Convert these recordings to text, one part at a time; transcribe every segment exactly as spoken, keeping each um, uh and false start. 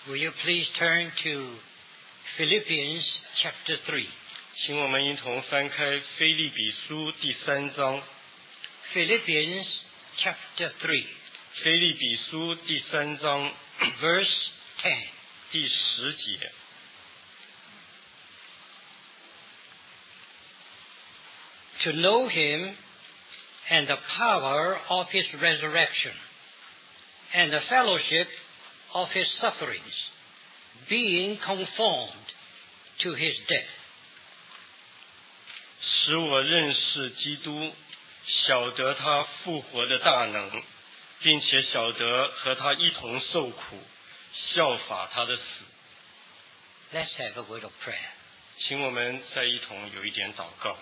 Will you please turn to Philippians chapter three? 请我们一同翻开腓立比书第三章。 Philippians chapter three, 腓立比书第三章 verse ten. 第十节。 To know him and the power of his resurrection, and the fellowship of his sufferings, being conformed to his death. 使我认识基督，晓得他复活的大能，并且晓得和他一同受苦，效法他的死。 Let's have a word of prayer. 请我们再一同有一点祷告。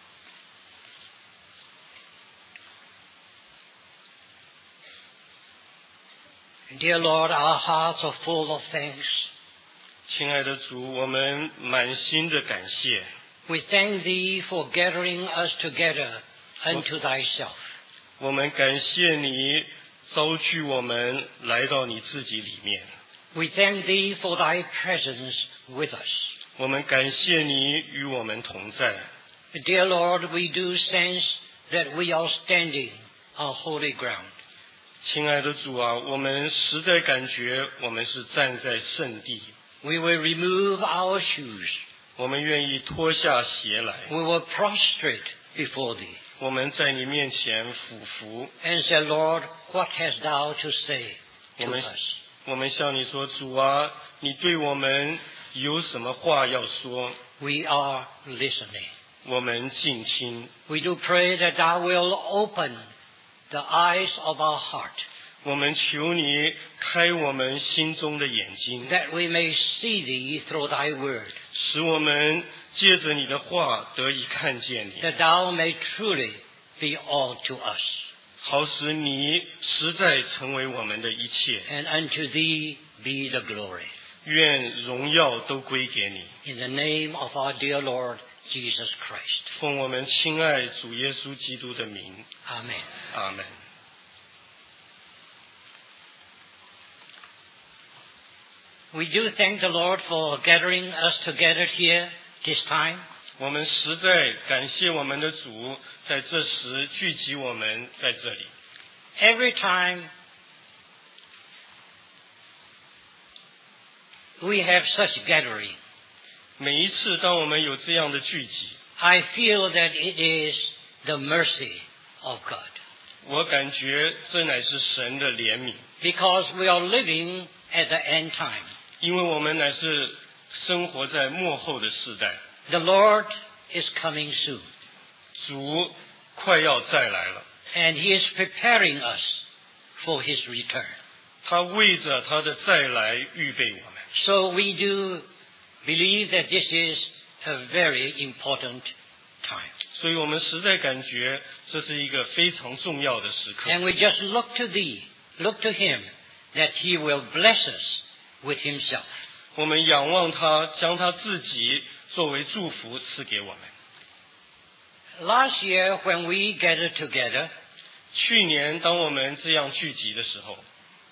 Dear Lord, our hearts are full of thanks. 亲爱的主，我们满心的感谢。 We thank Thee for gathering us together unto Thyself. 我们感谢你召聚我们来到你自己里面。 We thank Thee for Thy presence with us. 我们感谢你与我们同在。 Dear Lord, we do sense that we are standing on holy ground. 亲爱的主啊，我们实在感觉我们是站在圣地。 We will remove our shoes. 我们愿意脱下鞋来。 We will prostrate before Thee. 我们在你面前俯伏。 And say, Lord, what hast Thou to say 我 to 们 us? 我们向你说，主啊，你对我们有什么话要说？ We are listening. 我们静听。 We do pray that Thou will open the eyes of our heart, 我们求你开我们心中的眼睛， that we may see Thee through Thy word, 使我们借着你的话得以看见你， that Thou may truly be all to us. 好使你实在成为我们的一切。 And unto Thee be the glory. 愿荣耀都归给你。 In the name of our dear Lord Jesus Christ. 奉我们亲爱主耶稣基督的名， Amen. 阿门。 We do thank the Lord for gathering us together here this time. 我们实在感谢我们的主，在这时聚集我们在这里。 Every time we have such gathering, 每一次当我们有这样的聚集， I feel that it is the mercy of God. 我感觉这乃是神的怜悯， Because we are living at the end time. 因为我们乃是生活在末后的世代， The Lord is coming soon. 主快要再来了， And He is preparing us for His return. 他为着他的再来预备我们。 So we do believe that this is a very important time. 所以我们实在感觉这是一个非常重要的时刻。 And we just look to Thee, look to Him, that He will bless us with Himself. 我们仰望他，将他自己作为祝福赐给我们。 Last year when we gathered together, 去年当我们这样聚集的时候，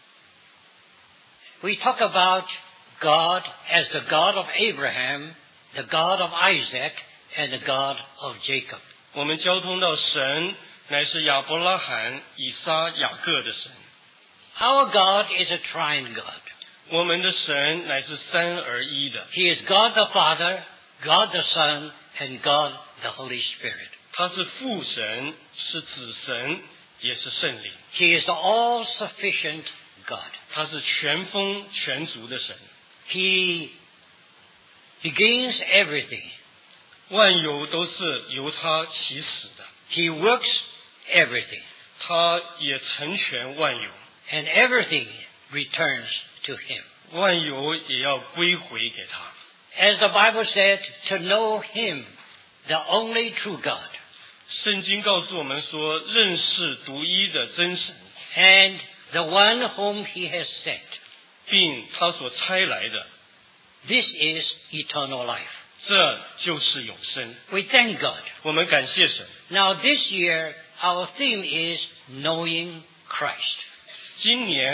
we talk about God as the God of Abraham, the God of Isaac, and the God of Jacob. 我们交通到神乃是亚伯拉罕、以撒、雅各的神。 Our God is a triune God. 我们的神乃是三而一的， He is God the Father, God the Son, and God the Holy Spirit. 他是父神，是子神，也是圣灵。 He is the all-sufficient God. 他是全丰全足的神， He begins everything. 万有都是由他起始的， He works everything. 他也成全万有， And everything returns to Him. 万有也要归回给他。 As the Bible said, to know Him, the only true God, 圣经告诉我们说，认识独一的真神， and the one whom He has sent. 并他所差来的， This is eternal life. 这就是永生。 We thank God. 我们感谢神。 Now this year, our theme is knowing Christ. 今年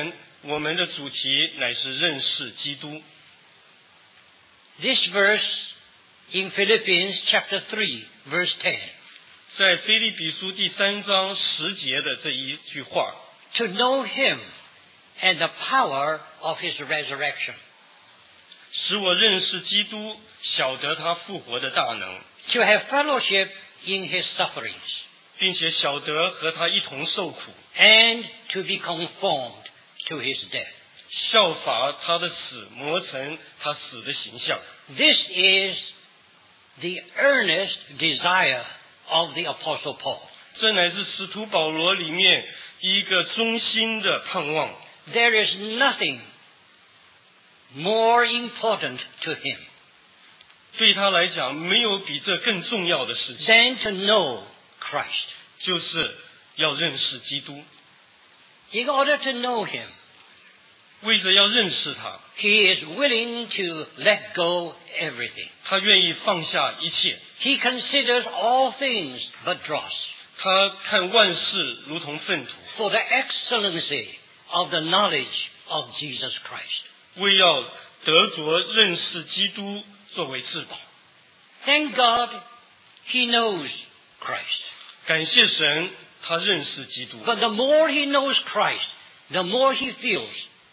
我们的主题乃是认识基督。 This verse in Philippians chapter three, verse ten. 在腓立比书第三章十节的这一句话， To know him and the power of his resurrection. 使我认识基督，晓得他复活的大能， To have fellowship in his sufferings. 并且晓得和他一同受苦， And to be conformed to his death. 效法他的死，磨成他死的形象。 This is the earnest desire of the Apostle Paul. 这乃是使徒保罗里面一个忠心的盼望。 There is nothing more important to him 对他来讲，没有比这更重要的事情， than to know Christ. 就是要认识基督。 In order to know him, 为着要认识他， he is willing to let go everything. 他愿意放下一切， He considers all things but dross 他看万事如同粪土， for the excellency of the knowledge of Jesus Christ. 为要得着认识基督作为至宝。 Thank God he knows Christ. 感谢神，他认识基督。 But the more he knows Christ, the more he feels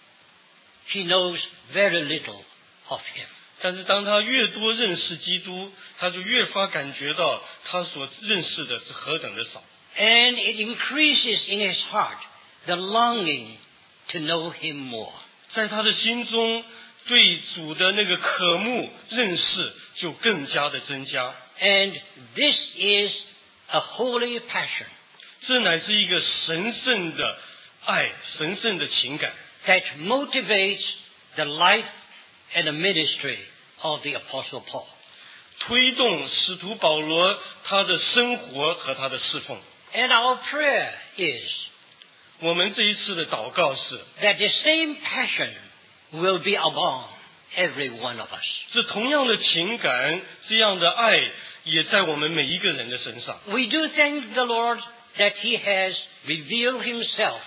he knows very little of him. 但是当他越多认识基督，他就越发感觉到他所认识的是何等的少。 And it increases in his heart the longing to know him more. 在他的心中，对主的那个渴慕认识就更加的增加。 And this is a holy passion 这乃是一个神圣的爱，神圣的情感， that motivates the life and the ministry of the Apostle Paul. 推动使徒保罗他的生活和他的侍奉。 And our prayer is 我们这一次的祷告是， that the same passion will be upon every one of us. 这同样的情感，这样的爱，也在我们每一个人的身上。 We do thank the Lord that he has revealed himself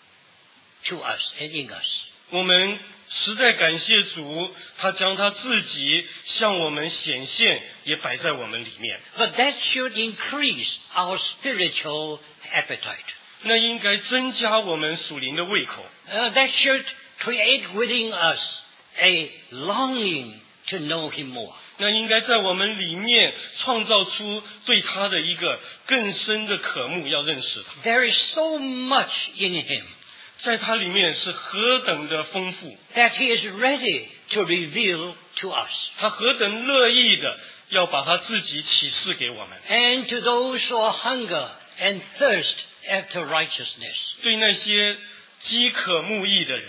to us and in us. 我们实在感谢主，他将他自己向我们显现，也摆在我们里面。 But that should increase our spiritual appetite. 那应该增加我们属灵的胃口， Uh, that should create within us a longing to know him more. 那应该在我们里面创造出对他的一个更深的渴慕，要认识他。 There is so much in him 在他里面是何等的丰富， that he is ready to reveal to us. 他何等乐意的要把他自己启示给我们。 And to those who are hunger and thirst after righteousness, 对那些饥渴慕义的人，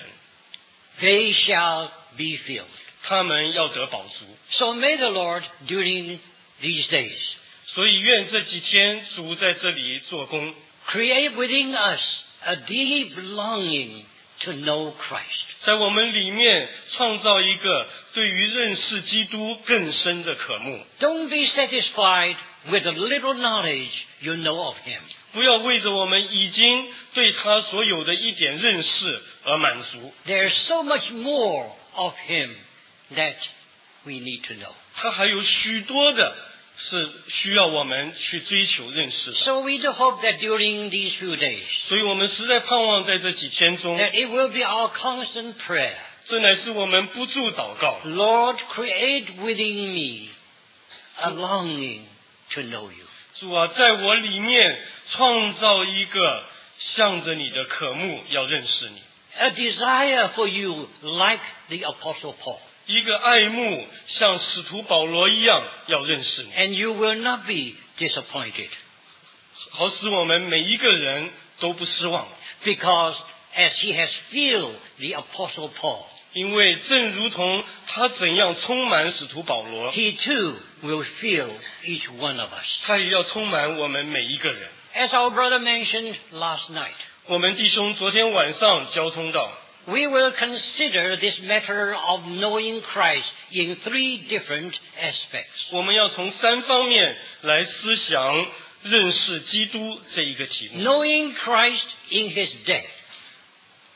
they shall be filled. 他们要得饱足。 So may the Lord, during these days, 所以愿这几天主在这里做工， create within us a deep longing to know Christ. 在我们里面创造一个对于认识基督更深的渴慕。 Don't be satisfied with the little knowledge you know of him. 不要为着我们已经对他所有的一点认识而满足， There's so much more of him that we need to know. 他还有许多的是需要我们去追求认识的。 So we do hope that during these few days, 所以我们实在盼望在这几天中， that it will be our constant prayer. 这乃是我们不住祷告。 Lord, create within me a longing to know you. 主啊，在我里面创造一个向着你的渴慕，要认识你， A desire for you like the Apostle Paul. 一个爱慕像使徒保罗一样要认识你， And you will not be disappointed. 好使我们每一个人都不失望。 Because as he has filled the Apostle Paul, 因为正如同他怎样充满使徒保罗， he too will fill each one of us. 他也要充满我们每一个人。 As our brother mentioned last night, 我们弟兄昨天晚上交通到， we will consider this matter of knowing Christ in three different aspects. 我们要从三方面来思想认识基督这一个题目。 Knowing Christ in his death,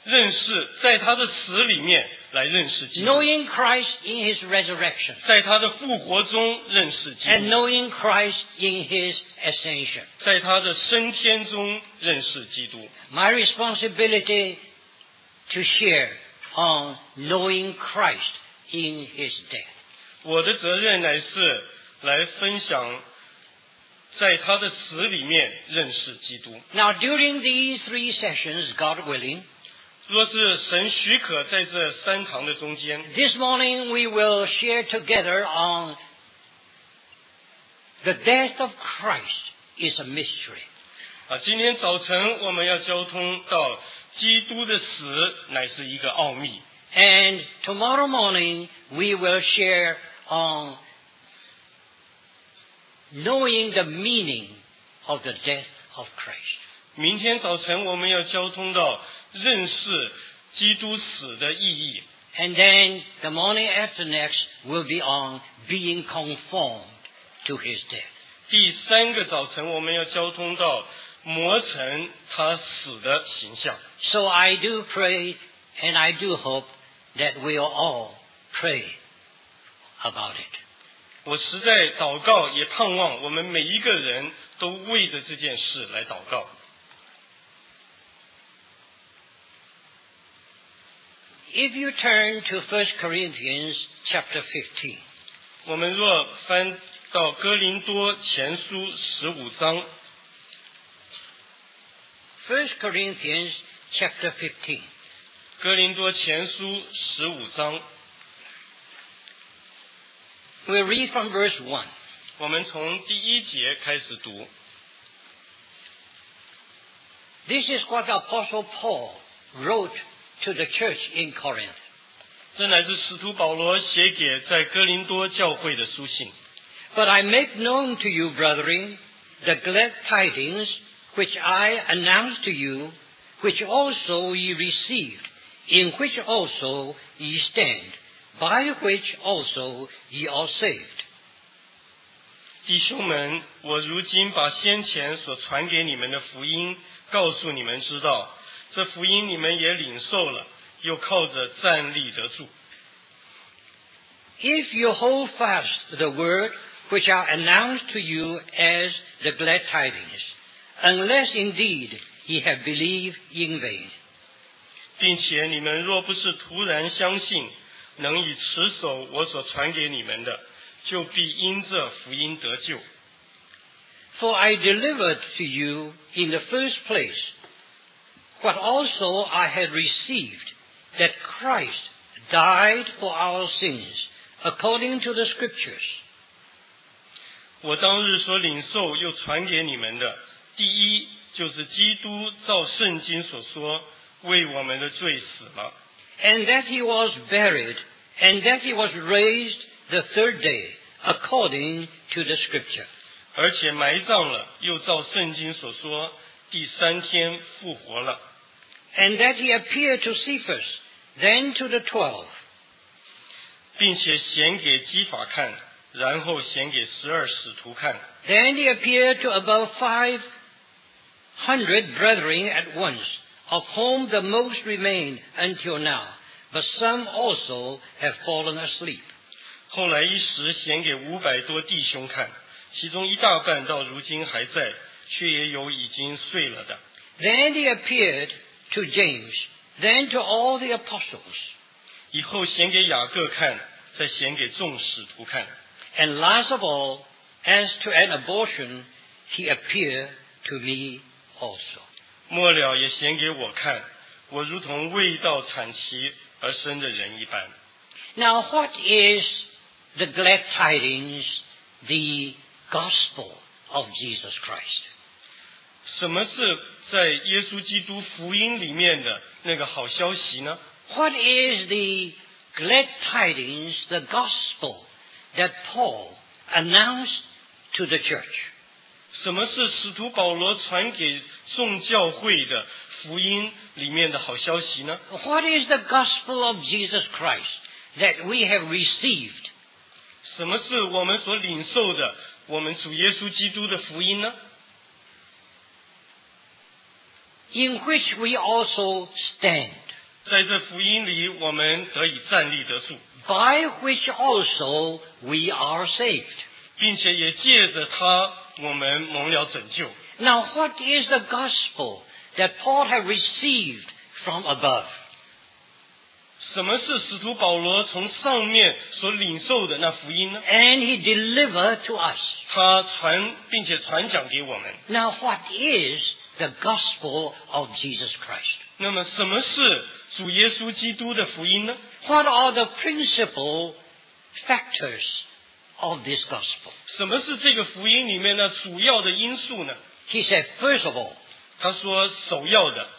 认识在他的死里面来认识基督， knowing Christ in his resurrection, 在他的复活中认识基 and 督， knowing Christ in his ascension. 在他的升天中认识基督。 My responsibility to share on knowing Christ in his death. 我的责任乃是来分享在他的死里面认识基督。 Now, during these three sessions, God willing, 若是神许可，在这三堂的中间， this morning we will share together on the death of Christ is a mystery. 啊，今天早晨我们要交通到基督的死乃是一个奥秘。 And tomorrow morning we will share on knowing the meaning of the death of Christ. 明天早晨我们要交通到认识基督死的意义。 And then the morning after next will be on being conformed to his death. 第三个早晨我们要交通到磨成他死的形象。 So I do pray and I do hope that we'll all pray about it. 我实在祷告，也盼望我们每一个人都为着这件事来祷告。 If you turn to First Corinthians chapter fifteen, 我们若翻到哥林多前书十五章， First Corinthians chapter fifteen, 哥林多前书十五章， we'll read from verse one. 我们从第一节开始读。 This is what the Apostle Paul wrote to the church in Corinth. 这乃是使徒保罗写给在哥林多教会的书信。 But I make known to you, brethren, the glad tidings which I announced to you, which also ye received, in which also ye stand, by which also ye are saved. 弟兄们，我如今把先前所传给你们的福音告诉你们知道，这福音你们也领受了，又靠着站立得住。 If you hold fast the word which I announced to you as the glad tidings, unless indeed ye have believed in vain. 并且你们若不是突然相信，能以持守我所传给你们的，就必因这福音得救。 For I delivered to you in the first place what also I had received, that Christ died for our sins, according to the Scriptures. 我当日所领受又传给你们的，第一就是基督照圣经所说，为我们的罪死了， And that he was buried, and that he was raised the third day, according to the Scripture. 而且埋葬了，又照圣经所说，第三天复活了。 And that he appeared to Cephas, then to the twelve. 并且显给基法看，然后显给十二使徒看。 Then he appeared to above five hundred brethren at once, of whom the most remain until now, but some also have fallen asleep. 后来一时显给五百多弟兄看，其中一大半到如今还在，却也有已经睡了的。 Then he appeared to James, then to all the apostles. 以后显给雅各看，再显给众使徒看。 And last of all, as to an abortion, he appeared to me also. 末了也显给我看，我如同未到产期而生的人一般。 Now, what is the glad tidings, the gospel of Jesus Christ? 什么是在耶稣基督福音里面的那个好消息呢？ What is the glad tidings, the gospel that Paul announced to the church? 什么是使徒保罗传给众教会的福音里面的好消息呢？ What is the gospel of Jesus Christ that we have received? 什么是我们所领受的我们主耶稣基督的福音呢？ In which we also stand. 在这福音里，我们得以站立得住， by which also we are saved. 并且也借着他，我们蒙了拯救。 Now, what is the gospel that Paul had received from above? 什么是使徒保罗从上面所领受的那福音呢？ And he delivered to us. 他传并且传讲给我们。 Now, what is the gospel of Jesus Christ? 那么，什么是主耶稣基督的福音呢？ What are the principal factors of this gospel? 什么是这个福音里面呢主要的因素呢？ He said, first of all, 他说，首要的，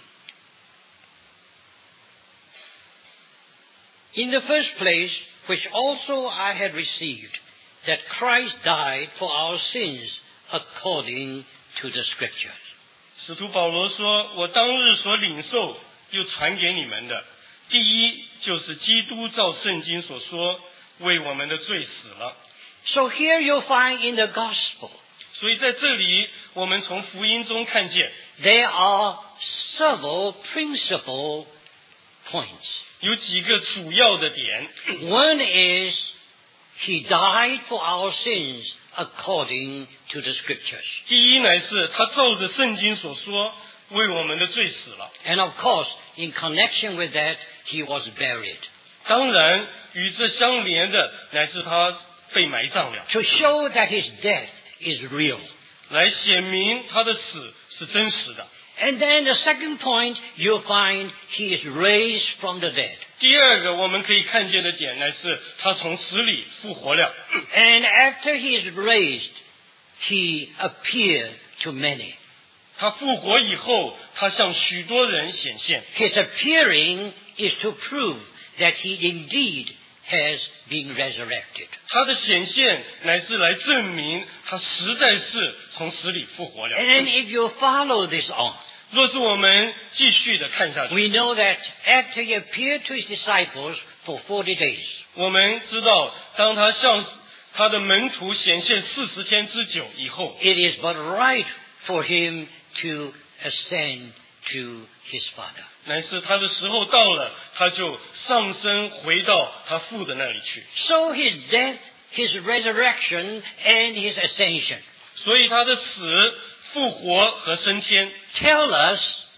in the first place, which also I had received, that Christ died for our sins according to the Scriptures. 使徒保罗说：“我当日所领受又传给你们的，第一就是基督照圣经所说，为我们的罪死了。 So here you'll find in the gospel, 所以在这里，我们从福音中看见 there are several principal points. 有几个主要的点。 One is, He died for our sins according to the Scriptures. 第一乃是他照着圣经所说，为我们的罪死了。 And of course, in connection with that, He was buried. 当然，与这相连的乃是他被埋葬了， To show that His death is real. 来显明他的死是真实的。 And then the second point, you'll find He is raised from the dead. 第二个我们可以看见的点乃是他从死里复活了。 And after He is raised, He appeared to many. 他复活以后，他向许多人显现。 His appearing is to prove that He indeed has been resurrected. 他的显现乃是来证明他实在是从死里复活了。 And if you follow this on, 若是我们继续的看下去， we know that after He appeared to His disciples for forty days, 我们知道，当他向他的门徒显现四十天之久以后， it is but right for Him to ascend to His Father. 乃是他的时候到了，他就上升回到他父的那里去。 So His death, His resurrection, and His ascension 所以他的死、复活和升天， tell us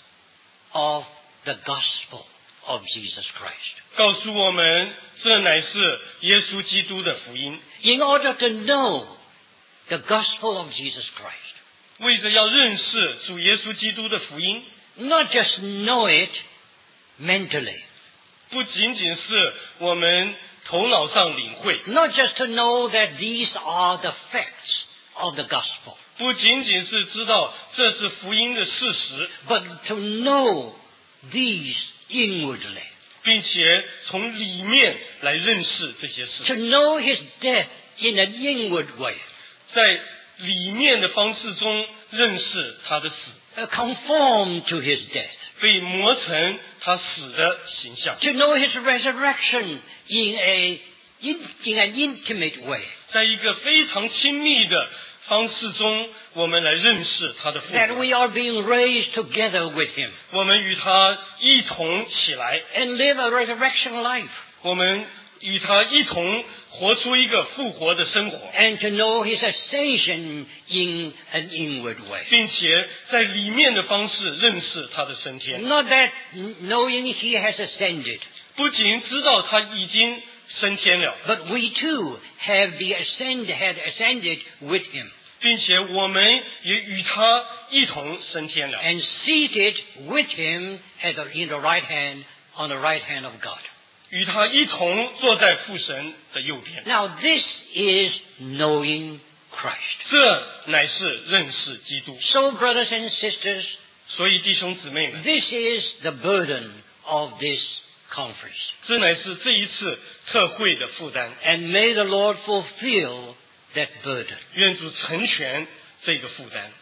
of the gospel of Jesus Christ. 告诉我们，这乃是耶稣基督的福音。 In order to know the gospel of Jesus Christ, 为着要认识主耶稣基督的福音， not just know it mentally, 不仅仅是我们头脑上领会， not just to know that these are the facts of the gospel, 不仅仅是知道这是福音的事实， but to know these inwardly, 并且从里面来认识这些事， to know His death in an inward way, 在里面的方式中认识他的死， uh, conform to His death, 被磨成他死的形象， to know His resurrection in a in, in an intimate way, 在一个非常亲密的方式中，我们来认识他的复 that 活， we are being raised together with Him 我们与他一同起来， and live a resurrection life, 我们与他一同活出一个复活的生活， and to know His ascension in an inward way. 并且在里面的方式认识他的升天。 Not that knowing He has ascended, 不仅知道他已经升天了， but we too have the ascend had ascended with Him 并且我们也与他一同升天了， and seated with Him at the, in the right hand on the right hand of God. 与他一同坐在父神的右边。 Now this is knowing Christ. 这乃是认识基督。 So brothers and sisters, 所以弟兄姊妹们， this is the burden of this conference. 这乃是这一次特会的负担。 And may the Lord fulfill that burden. 愿主成全这个负担。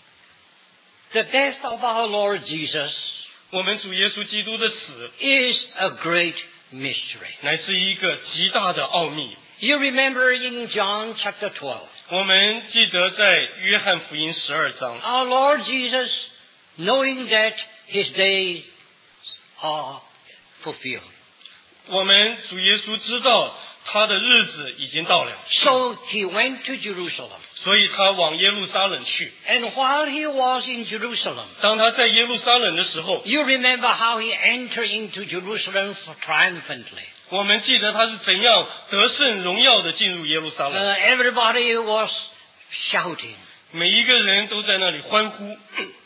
The death of our Lord Jesus 我们主耶稣基督的死 is a great mystery. 乃是一个极大的奥秘。 You remember in John chapter twelve, 我们记得在约翰福音十二章， our Lord Jesus, knowing that His days are fulfilled. 我们主耶稣知道他的日子已经到了， So he went to Jerusalem. 所以他往耶路撒冷去。 And while he was in Jerusalem, 当他在耶路撒冷的时候， you remember how he entered into Jerusalem triumphantly. 我们记得他是怎样得胜荣耀的进入耶路撒 Uh, 冷， everybody was shouting. 每一个人都在那里欢呼，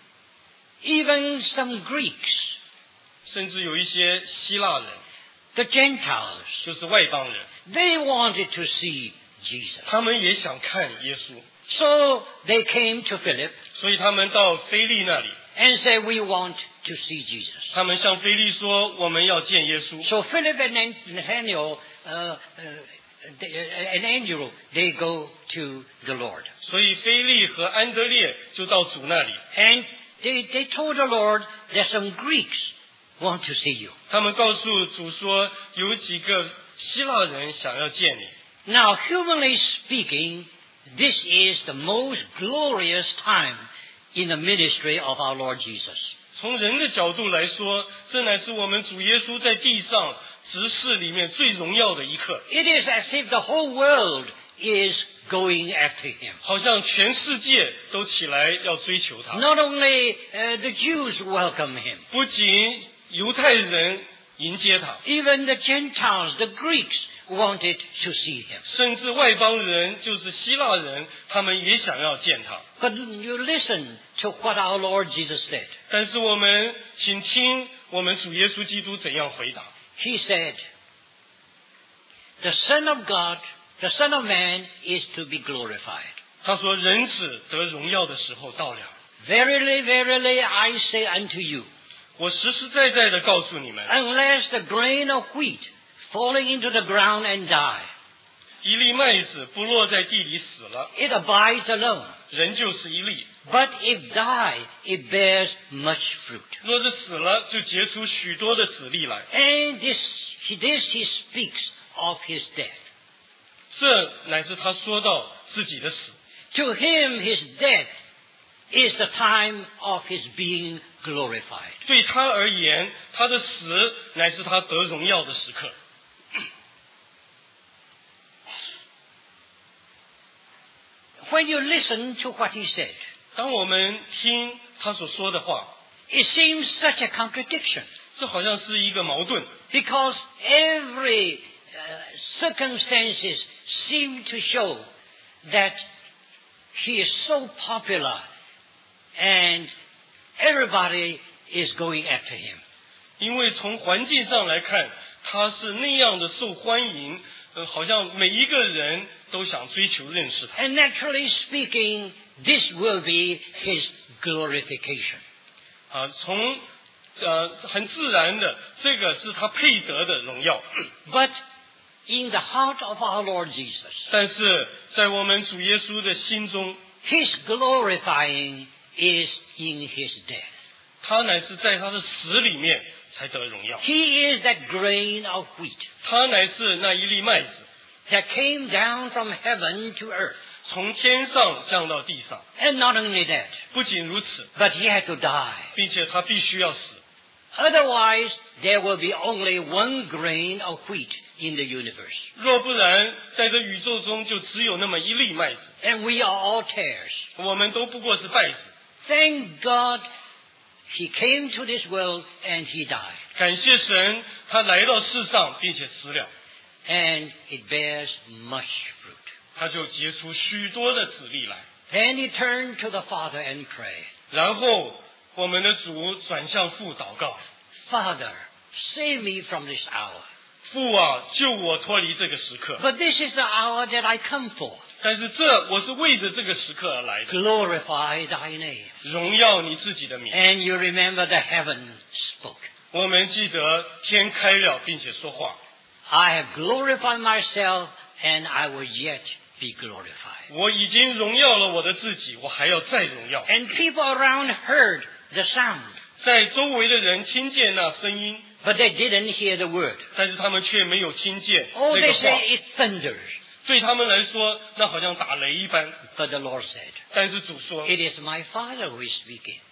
Even some Greeks, 甚至有一些希腊人， the Gentiles, 就是外邦人， they wanted to see Jesus. 他们也想看耶稣， So they came to Philip 所以他们到腓利那里， and said, we want to see Jesus. 他们向腓利说我们要见耶稣。 So Philip and Nathaniel uh, uh, they, uh, and Andrew, they go to the Lord. 所以腓利和安德烈就到主那里， And they, they told the Lord that some Greeks want to see you. 他们告诉主说有几个希腊人想要见你。 Now, humanly speaking, this is the most glorious time in the ministry of our Lord Jesus. 从人的角度来说，这乃是我们主耶稣在地上执事里面最荣耀的一刻， It is as if the whole world is going after him. 好像全世界都起来要追求他。 Not only uh, the Jews welcome him, 不仅犹太人迎接他， even the Gentiles, the Greeks, wanted to see him. 甚至外邦人，就是希腊人，他们也想要见他。 But you listen to what our Lord Jesus said. 但是我们请听我们主耶稣基督怎样回答。 He said, the Son of God, the Son of Man is to be glorified. 他说：“人子得荣耀的时候到了。 Verily, verily, I say unto you, 我实实在在的告诉你们， unless the grain of wheat falling into the ground and die, 一粒麦子不落在地里死了， it abides alone. 人就是一粒； But if die, it bears much fruit. 若是死了，就结出许多的子粒来。 And this, this he speaks of his death. 这乃是他说到自己的死。 To him, his death is the time of his being glorified. 对他而言，他的死乃是他得荣耀的时刻。 When you listen to what he said, 当我们听他所说的话， it seems such a contradiction 这好像是一个矛盾， because every uh, circumstances seem to show that he is so popular and everybody is going after him. 因为从环境上来看，他是那样的受欢迎，呃，好像每一个人都想追求认识他。 And naturally speaking, this will be his glorification. 啊，从呃很自然的，这个是他配得的荣耀。 But in the heart of our Lord Jesus, 但是在我们主耶稣的心中， his glorifying is in his death. 他乃是在他的死里面才得荣耀。 He is that grain of wheat 他乃是那一粒麦子， that came down from heaven to earth. 从天上降到地上。 And not only that, 不仅如此， but he had to die. 并且他必须要死， Otherwise, there will be only one grain of wheat in the universe. 若不然，在这宇宙中就只有那么一粒麦子， And we are all tares. 我们都不过是稗子。 Thank God he came to this world and he died. 感谢神，他来到世上，并且死了， And it bears much fruit. 他就结出许多的子粒来。 Then he turned to the Father and prayed, 然后我们的主转向父祷告： Father, save me from this hour. 父啊，救我脱离这个时刻。 But this is the hour that I come for. 但是这我是为着这个时刻而来的， Glorify thy name. 荣耀你自己的名。 And you remember the heaven spoke. 我们记得天开了，并且说话。 I have glorified myself and I will yet be glorified. 我已经荣耀了我的自己，我还要再荣耀。 And people around heard the sound, 在周围的人听见那声音， but they didn't hear the word. 但是他们却没有听见 Oh, 那 they 个话。 say it thunders. 对他们来说，那好像打雷一般。 But the Lord said, 但是主说， it is my Father who is speaking.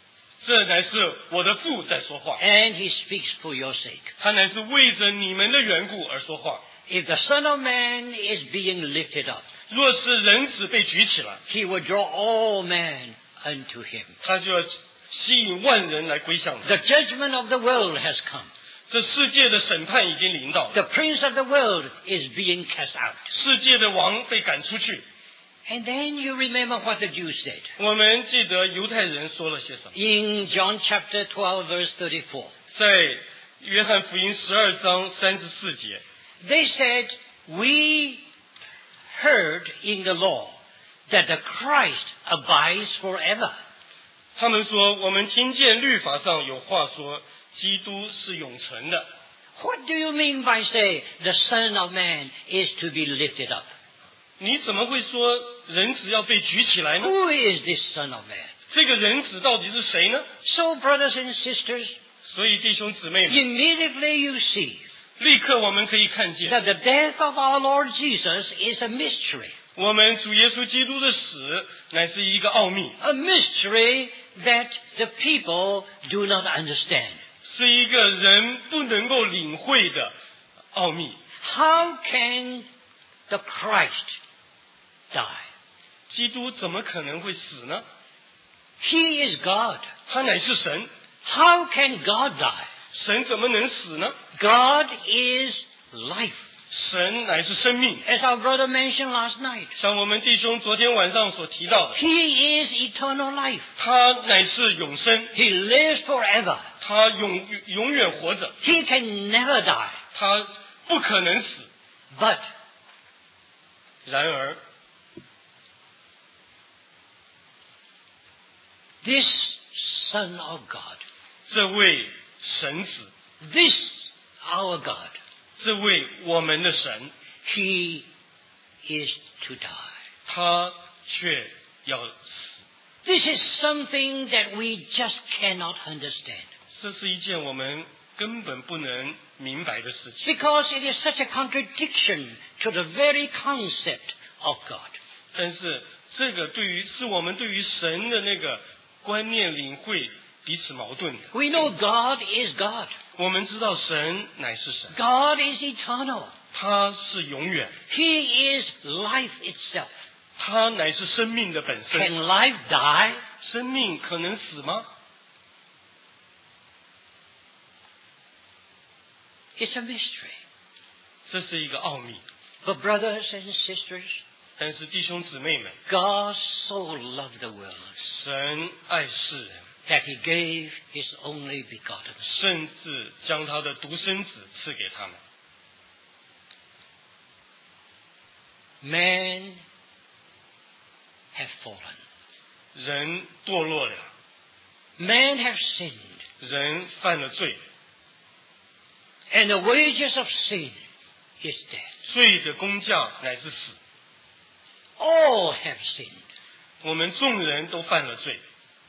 这乃是我的父在说话， and he speaks for your sake. 他乃是为着你们的缘故而说话。 If the Son of Man is being lifted up, 若是人子被举起来， he will draw all men unto him. 他就要吸引万人来归向他。 The judgment of the world has come. 这世界的审判已经临到， The prince of the world is being cast out. 世界的王被赶出去。 And then you remember what the Jews said. 我们记得犹太人说了些什么？ In John chapter twelve, verse thirty-four, 在约翰福音十二章三十四节， they said, we heard in the law that the Christ abides forever. 他们说我们听见律法上有话说，基督是永存的。 What do you mean by say the Son of Man is to be lifted up? 你怎么会说人子要被举起来呢？ Who is this Son of Man? 这个人子到底是谁呢？ So, brothers and sisters, 所以弟兄姊妹们， immediately you see 立刻我们可以看见， that the death of our Lord Jesus is a mystery. 我们主耶稣基督的死乃是一个奥秘， A mystery that the people do not understand. 是一个人不能够领会的奥秘。 How can the Christ die? 基督怎么可能会死呢？ He is God. 他乃是神， How can God die? 神怎么能死呢？ God is life. 神乃是生命， As our brother mentioned last night, 像我们弟兄昨天晚上所提到的， He is eternal life. 他乃是永生， He lives forever. 他永永远活着， He can never die. 他不可能死。 But 然而， this Son of God, 这位神子， this our God, 这位我们的神， He is to die. 他却要死。 This is something that we just cannot understand. 这是一件我们根本不能明白的事情， Because it is such a contradiction to the very concept of God. 但是这个对于是我们对于神的那个观念领会彼此矛盾的。 We know God is God. 我们知道神乃是神， God is eternal. 他是永远， He is life itself. 他乃是生命的本身。 Can life die? 生命可能死吗？ It's a mystery. 这是一个奥秘。 But brothers and sisters, 但是弟兄姊妹们， God so loved the world 神爱世人， that He gave His only begotten Son. 甚至将他的独生子赐给他们。 Man have fallen. 人堕落了， Man have sinned. 人犯了罪， And the wages of sin is death. 罪的工价乃是死。 All have sinned. 我们众人都犯了罪，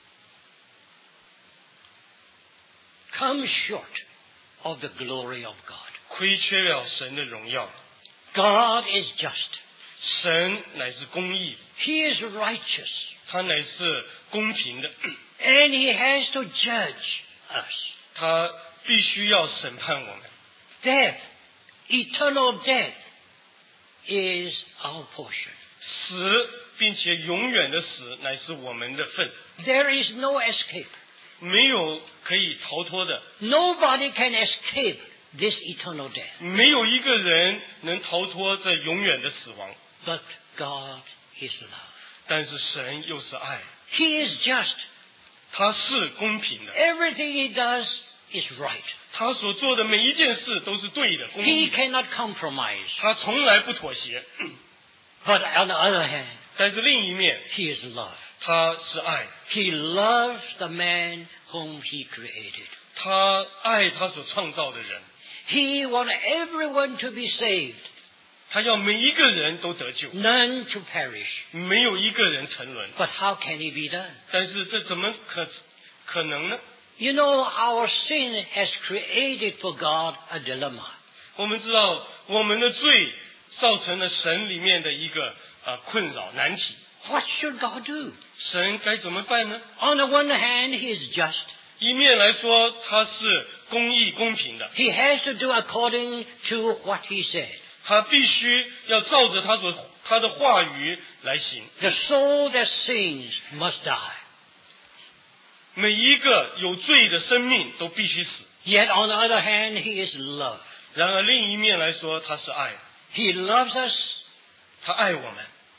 Come short of the glory of God. 亏缺了神的荣耀。 God is just. 神乃是公义， He is righteous. 他乃是公平的， And He has to judge us. 他必须要审判我们。 Death, eternal death, is our portion. 死，并且永远的死乃是我们的份， There is no escape. 没有可以逃脱的， Nobody can escape this eternal death. 没有一个人能逃脱这永远的死亡。 But God is love. 但是神又是爱， He is just. 他是公平的， Everything He does is right. 他所做的每一件事都是对的、公 He 义的， cannot compromise. 他从来不妥协。 But on the other hand, 但是另一面， He is love. 他是爱， He loves the man whom He created. 他爱他所创造的人， He wants everyone to be saved, 他要每一个人都得救， none to perish. 没有一个人沉沦。 But how can He be done? 但是这怎么可可能呢？ You know, our sin has created for God a dilemma. 我们知道我们的罪造成了神里面的一个呃困扰难题。 What should God do? 神该怎么办呢？ On the one hand, he is just. 一面来说，他是公义公平的， He has to do according to what he said. 他必须要照着他所他的话语来行。 The soul that sins must die. 每一个有罪的生命都必须死。 Yet on the other hand, he is love. 然而另一面来说，他是爱， He loves us. 他爱我们，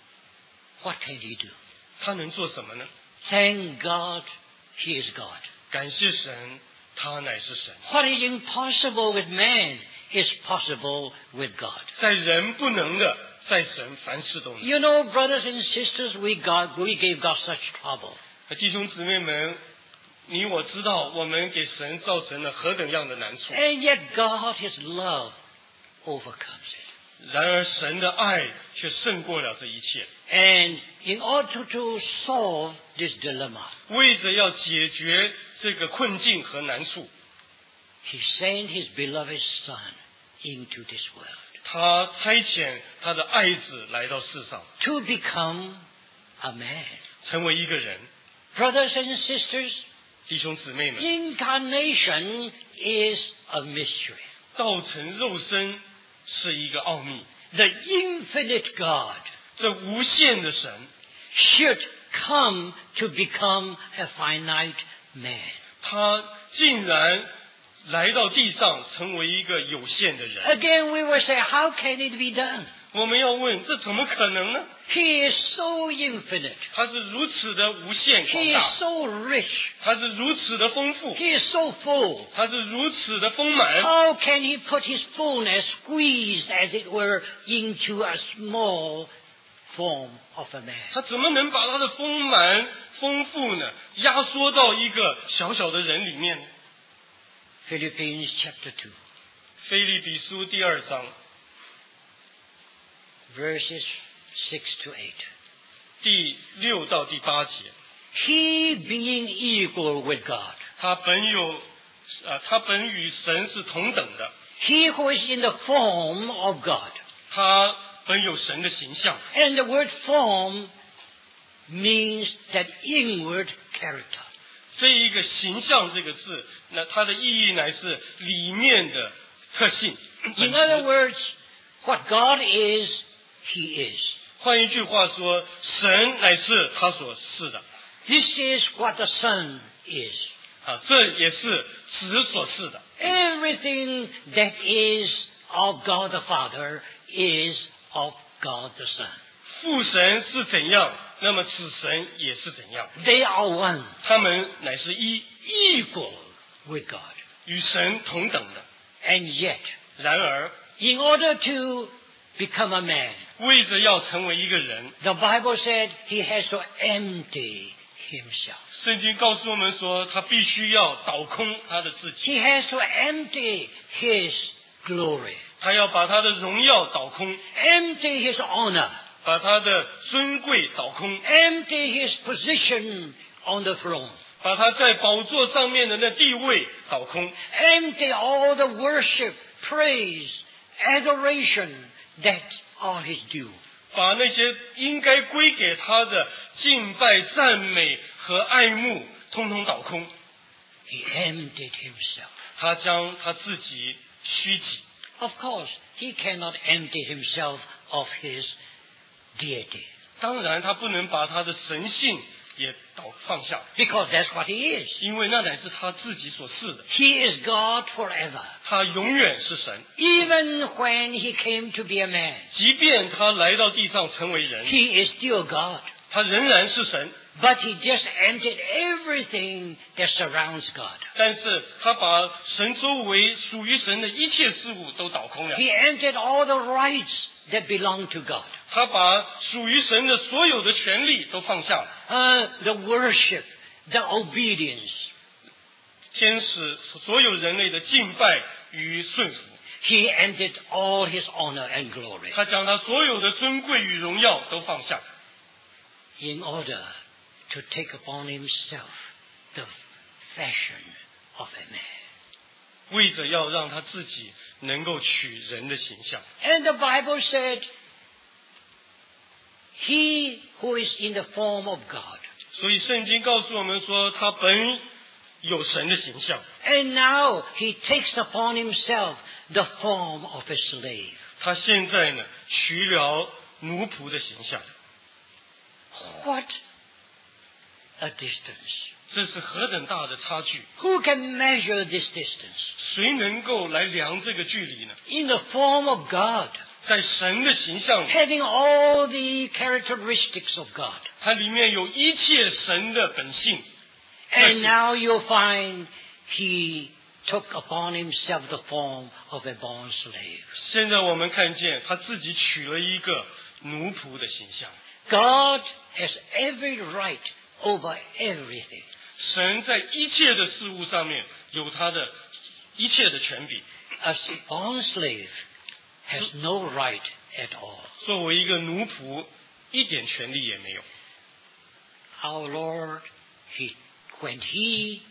What can he do? 他能做什么呢？ Thank God he is God. 感谢神，他乃是神。 What is impossible with man is possible with God. 在人不能的，在神凡事都能。 You know, brothers and sisters, we God, we gave God such trouble. 弟兄姊妹们，你我知道，我们给神造成了何等样的难处， And yet God, his love, overcomes it. 然而神的爱却胜过了这一切。 And in order to solve this dilemma, 为着要解决这个困境和难处， he sent his beloved Son into this world 他差遣他的爱子来到世上， to become a man. 成为一个人。 Brothers and sisters, 弟兄姊妹们， incarnation is a mystery. 道成肉身是一个奥秘， The infinite God 这无限的神， should come to become a finite man. 他竟然来到地上成为一个有限的人。 Again, we will say, how can it be done? 我们要问，这怎么可能呢？ He is so infinite. 他是如此的无限 He 广 is 大， so rich. 他是如此的丰富， He is so full. 他是如此的丰满。 How can he put his fullness, squeezed as it were, into a small form of a man? 他怎么能把他的丰满丰富呢压缩到一个小小的人里面呢？ Philippians chapter two, 腓立比书第二章 verses six to eight. 第六到第八节， He being equal with God, 他本有呃，他本与神是同等的， he who is in the form of God. 他本有神的形象。 And the word form means that inward character. 这一个形象这个字，那它的意义乃是里面的特性。 In other words, what God is, he is. 换一句话说，神乃是他所是的 This is what the Son is. 啊，这也是子所是的。 Everything that is of God the Father is of God the Son. 父神是怎样，那么子神也是怎样， They are one, 他们乃是一， equal with God. 与神同等的。 And yet, 然而， in order to become a man, 为着要成为一个人， the Bible said he has to empty himself. 圣经告诉我们说，他必须要倒空他的自己， He has to empty his glory, 他要把他的荣耀倒空， empty his honor, 把他的尊贵倒空， empty his position on the throne, 把他在宝座上面的那地位倒空， empty all the worship, praise, adoration that are his due. 把那些应该归给他的敬拜、赞美和爱慕，通通倒空。 He emptied himself. 他将他自己虚己。 Of course, he cannot empty himself of his deity, 当然，他不能把他的神性也倒放下， because that's what he is. 因为那乃是他自己所是的。 He is God forever. 他永远是神， Even when he came to be a man, 即便他来到地上成为人， he is still God. 他仍然是神。 But he just emptied everything that surrounds God. 但是他把神周围属于神的一切事物都倒空了， He emptied all the rights that belong to God. 他把属于神的所有的权利都放下了。 Uh, the worship, the obedience. 天使所有人类的敬拜与顺服， He emptied all his honor and glory 他将他所有的尊贵与荣耀都放下， in order to take upon himself the fashion of a man. 为着要让他自己能够取人的形象。 And the Bible said, he who is in the form of God 所以圣经告诉我们说，他本有神的形象。 And now he takes upon himself the form of a slave. 他现在呢，取了奴仆的形象。 What a distance. 这是何等大的差距！ Who can measure this distance? 谁能够来量这个距离呢？ In the form of God, 在神的形象里， having all the characteristics of God. 它里面有一切神的本性。 And now you find he took upon himself the form of a bond slave. 现在我们看见他自己取了一个奴仆的形象。 God has every right over everything. 神在一切的事物上面有他的一切的权柄。 A bond slave has no right at all. 作为一个奴仆，一点权利也没有。 Our Lord, he, when he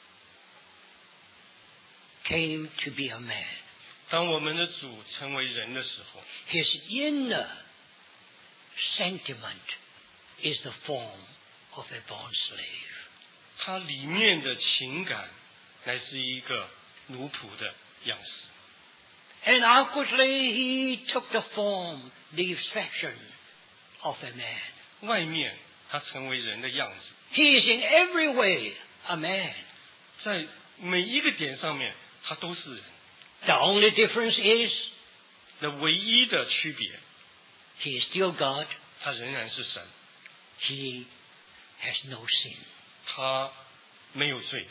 came to be a man, 当我们的主成为人的时候， his inner sentiment is the form of a bond slave. 他里面的情感乃是一个奴仆的样式。 And outwardly he took the form, the expression of a man. 外面他成为人的样子， He is in every way a man. 在每一个点上面他都是人。 The only difference is 那唯一的区别， he is still God. 他仍然是神， He has no sin. 他没有罪，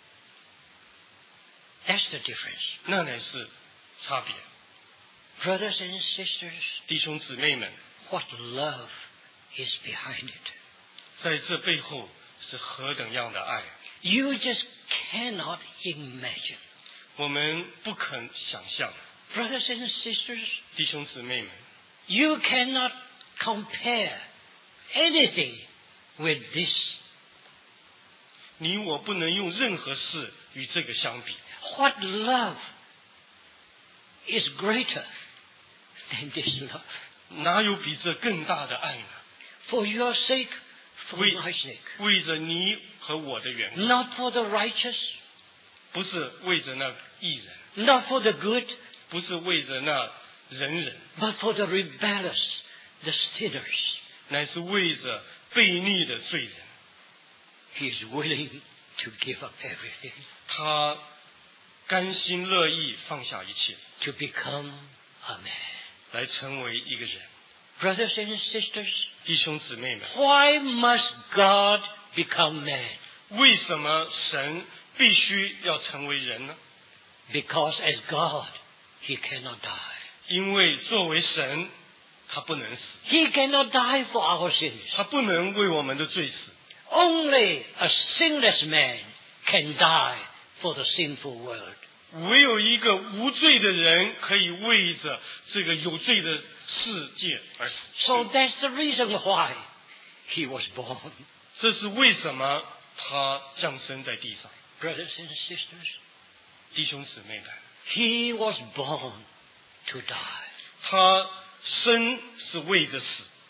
That's the difference. 那乃是差别。 Brothers and sisters, 弟兄姊妹们， what love is behind it. 在这背后是何等样的爱， You just cannot imagine. 我们不肯想象。 Brothers and sisters, 弟兄姊妹们， you cannot compare anything with this. 你我不能用任何事与这个相比。 What love is greater than this love? 哪有比这更大的爱呢？ For your sake, for We- my sake. 为着你和我的缘故， Not for the righteous, 不是为着那义人， not for the good, 不是为着那仁人， but for the rebellious, the sinners. 乃是为着悖逆的罪人。 He is willing to give up everything 他甘心乐意放下一切， to become a man. 来成为一个人。 Brothers and sisters, 弟兄姊妹们， why must God become man? 为什么神必须要成为人呢？ Because as God, he cannot die. 因为作为神，他不能死， He cannot die for our sins. 他不能为我们的罪死。 Only a sinless man can die for the sinful world. 唯有一个无罪的人可以为着这个有罪的世界而死。 So that's the reason why he was born. 这是为什么他降生在地上。 Brothers and sisters, 弟兄姊妹们， he was born to die. 他生是为着死。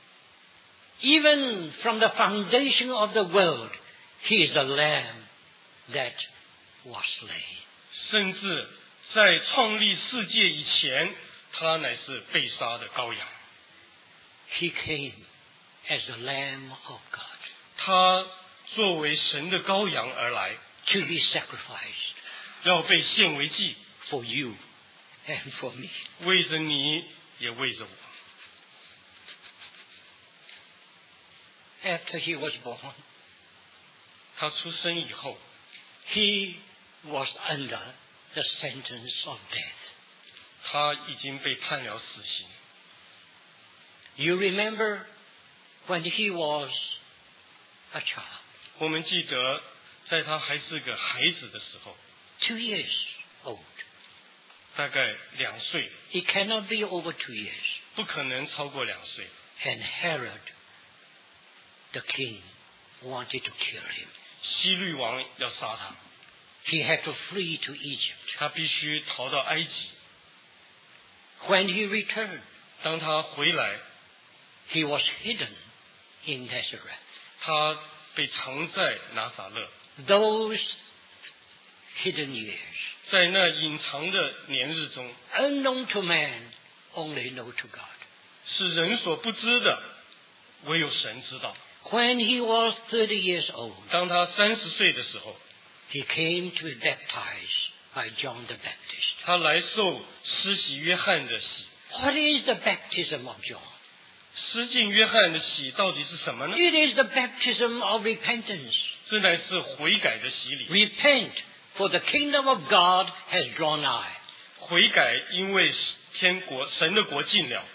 Even from the foundation of the world, he is the lamb that was slain. 甚至在创立世界以前，他乃是被杀的羔羊。 He came as the lamb of God 他作为神的羔羊而来， to be sacrificed 要被献为祭， for you and for me. 为着你，也为着我。 After he was born, 他出生以后， he was under the sentence of death. 他已经被判了死刑。 You remember when he was a child, 我们记得，在他还是个孩子的时候， two years old. 大概两岁， He cannot be over two years. 不可能超过两岁。 And Herod, the king, wanted to kill him. 希律王要杀他， He had to flee to Egypt. 他必须逃到埃及。 When he returned, 当他回来， he was hidden in Nazareth. 他被藏在拿撒勒。 Those hidden years, 在那隐藏的年日中， unknown to man, only known to God. 是人所不知的，唯有神知道。 When he was thirty years old, 当他三十岁的时候， he came to be baptized by John the Baptist. 他来受施洗约翰的洗。 What is the baptism of John? 施浸约翰的洗到底是什么呢？ It is the baptism of repentance. 这乃是悔改的洗礼。 Repent, for the kingdom of God has drawn nigh. 悔改，因为天国神的国近了。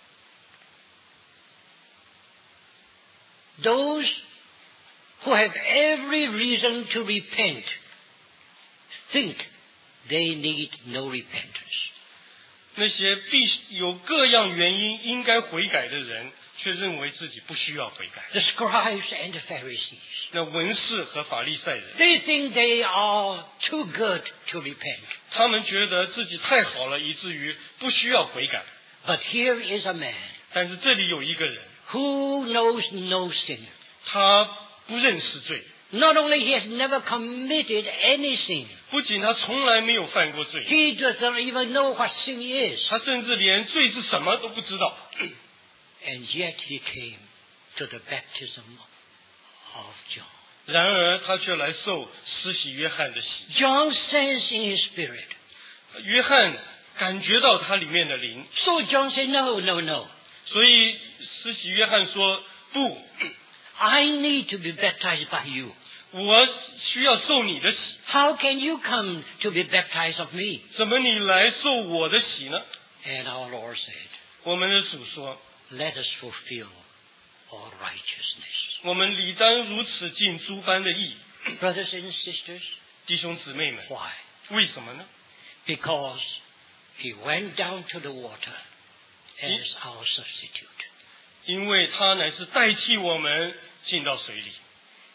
Those who have every reason to repent think they need no repentance. 那些必有各样原因应该悔改的人，却认为自己不需要悔改。 The scribes and the Pharisees, 那文士和法利赛人， they think they are too good to repent. 他们觉得自己太好了，以至于不需要悔改。 But here is a man 但是这里有一个人， who knows no sin. 他不认识罪， Not only he has never committed any sin, 不仅他从来没有犯过罪， he doesn't even know what sin is. 他甚至连罪是什么都不知道。 And yet he came to the baptism of John. 然而他却来受施洗约翰的洗。 John sensed in his spirit. 约翰感觉到他里面的灵， So John said, no, no, no. 所以施洗约翰说：“不， I need to be baptized by you. 我需要受你的洗， How can you come to be baptized of me? 怎么你来受我的洗呢 And our Lord said, ？” 我们的主说 let us fulfill all righteousness.：“ 我们理当如此尽诸般的义。 Brothers and sisters, ” 弟兄姊妹们， why? 为什么呢？ Because he went down to the water as our substitute. 因为他乃是代替我们进到水里，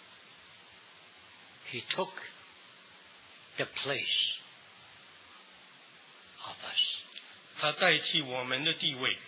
He took the place of us. 他代替我们的地位，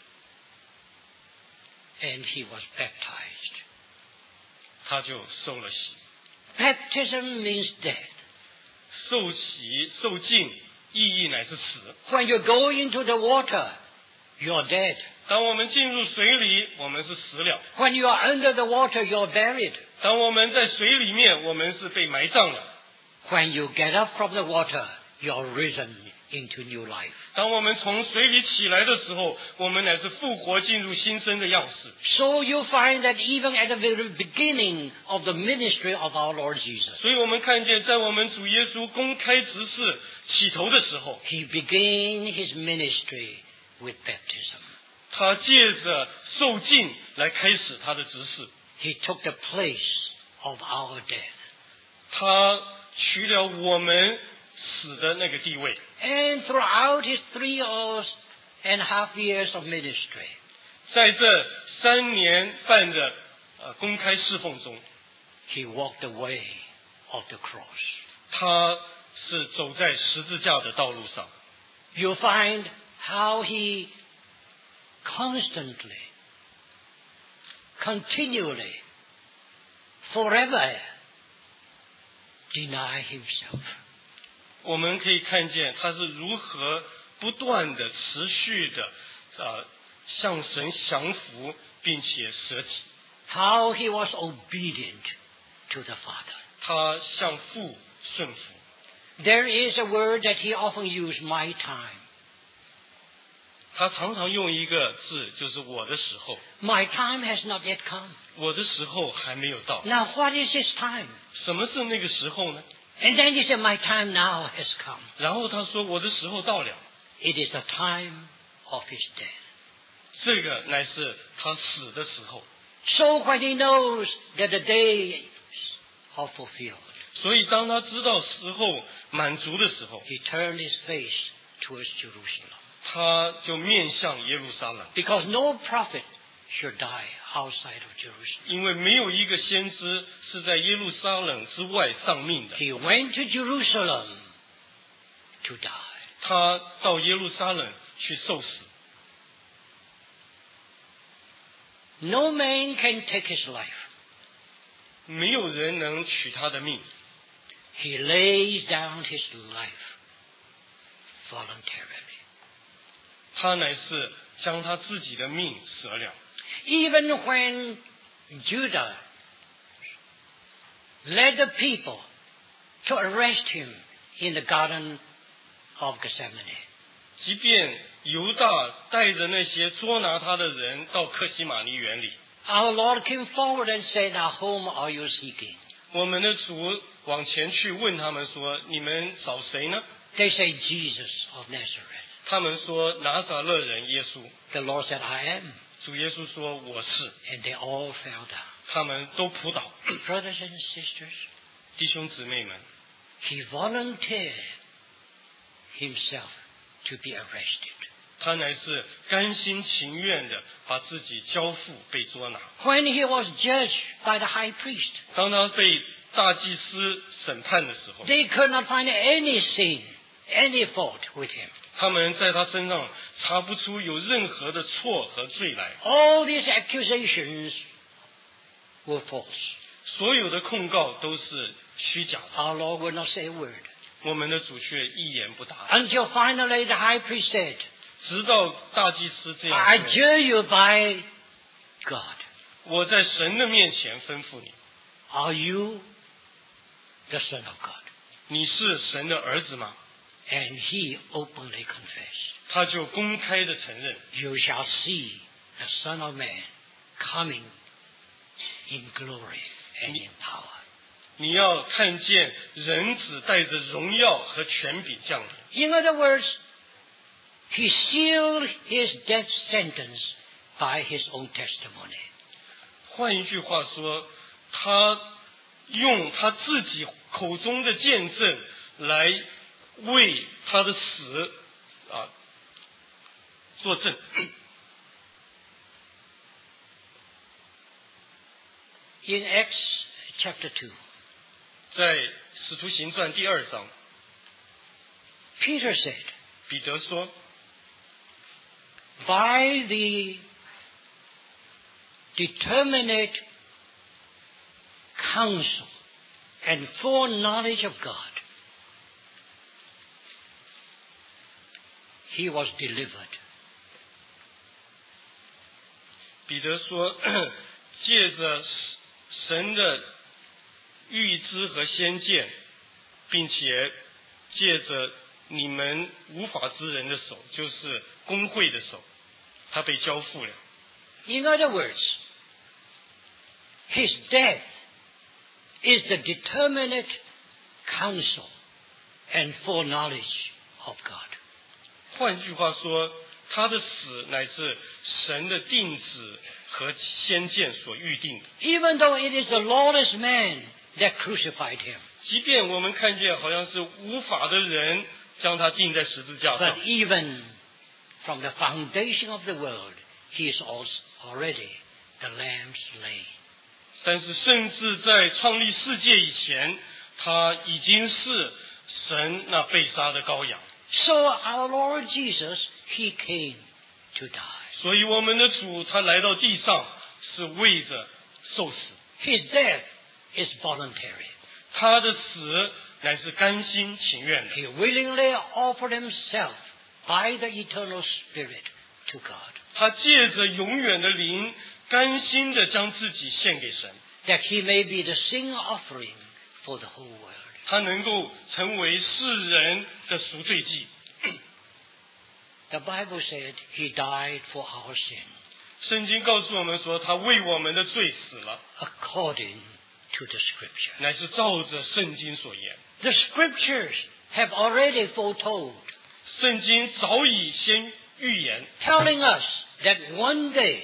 And he was baptized. 他就受了洗。 Baptism means death. 受洗受浸，意义乃是死。 When you go into the water, you're dead. 当我们进入水里，我们是死了； When you are under the water, you're buried. 当我们在水里面，我们是被埋葬了； When you get up from the water, you're risen into new life. 当我们从水里起来的时候，我们乃是复活，进入新生的样式。 So you find that even at the very beginning of the ministry of our Lord Jesus, 所以我们看见，在我们主耶稣公开执事起头的时候， he began his ministry with baptism. 他借着受浸来开始他的执事。 He took the place of our death. 他取了我们死的那个地位。 And throughout his three and a half years of ministry, 在这三年半的呃公开侍奉中， he walked the way of the cross. 他是走在十字架的道路上。 You find how he constantly, continually, forever deny himself. 我们可以看见他是如何不断的、持续的，呃，向神降服，并且舍己。 How he was obedient to the Father. 他向父顺服。 There is a word that he often used, my time. 他常常用一个字，就是我的时候。 My time has not yet come. 我的时候还没有到。 Now what is his time? 什么是那个时候呢？ And then he said, my time now has come. 然后他说：“我的时候到了。 It is the time of his death. ” 这个乃是他死的时候。 So when he knows that the days are fulfilled, 所以当他知道时候满足的时候， he turned his face towards Jerusalem. 他就面向耶路撒冷， Because no prophet should die outside of Jerusalem. 因为没有一个先知是在耶路撒冷之外丧命的。 He went to Jerusalem to die. 他到耶路撒冷去受死。 No man can take his life. 没有人能取他的命。 He lays down his life voluntarily. 他乃是将他自己的命舍了。 Even when Judah led the people to arrest him in the Garden of Gethsemane. 即便犹大带着那些捉拿他的人到克西马尼园里， Our Lord came forward and said, Now whom are you seeking? 我们的主往前去问他们说：“你们找谁呢 They say, Jesus of Nazareth.？” 他们说：“拿撒勒人耶稣。 The Lord said, I am. ” 主耶稣说：“我是。 And they all fell down. ” 他们都扑倒。 Brothers and sisters, 弟兄姊妹们， he volunteered himself to be arrested. 他乃是甘心情愿的把自己交付被捉拿。 When he was judged by the high priest, 当他被大祭司审判的时候， they could not find any sin, any fault with him. 他们在他身上查不出有任何的错和罪来， All these accusations were false. 所有的控告都是虚假的。 Our Lord would not say a word. 我们的主却一言不答， Until finally the high priest said, 直到大祭司这 I 样说 adjure you by God. 我在神的面前吩咐你， Are you the Son of God? 你是神的儿子吗？ And he openly confessed, 他就公开的承认， You shall see the Son of Man coming in glory and in power. 你要看见人子带着荣耀和权柄降临。 In other words, he sealed his death sentence by his own testimony. 换一句话说，他用他自己口中的见证来为他的死啊作证。 In Acts chapter two, 在使徒行传第二章， Peter said, 彼得说， By the determinate counsel and foreknowledge of God, he was delivered. 彼得说，借着神的预知和先见，并且借着你们无法之人的手，就是公会的手，他被交付了。 In other words, his death is the determinate counsel and foreknowledge of God. 换句话说，他的死乃是神的定旨和先见所预定的。 Even though it is the lawless man that crucified him, 即便我们看见好像是无法的人将他钉在十字架 but 上， even from the foundation of the world, he is also already the lamb slain. 但是甚至在创立世界以前，他已经是神那被杀的羔羊。 So our Lord Jesus, he came to die. 所以我们的主他来到地上是为着受死， His death is voluntary. 他的死乃是甘心情愿的。 He willingly offered himself by the eternal Spirit to God, 他借着永远的灵，甘心的将自己献给神， that he may be the sin offering for the whole world. 他能够成为世人的赎罪祭。 The Bible said he died for our sin, 圣经告诉我们说，他为我们的罪死了， according to the Scripture. 乃是照着圣经所言。 The Scriptures have already foretold, 圣经早已先预言， telling us that one day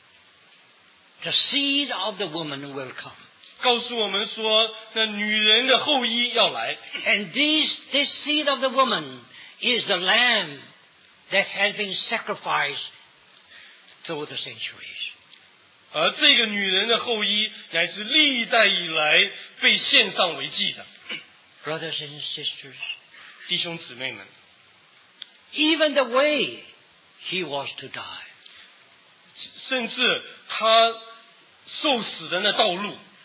the seed of the woman will come. 告诉我们说，那女人的后裔要来， And this, this seed of the woman is the lamb that has been sacrificed through the centuries. 而这个女人的后裔乃是历代以来被献上为祭的。 Brothers and sisters, 弟兄姊妹们， even the way he was to die, 甚至他受死的那道路，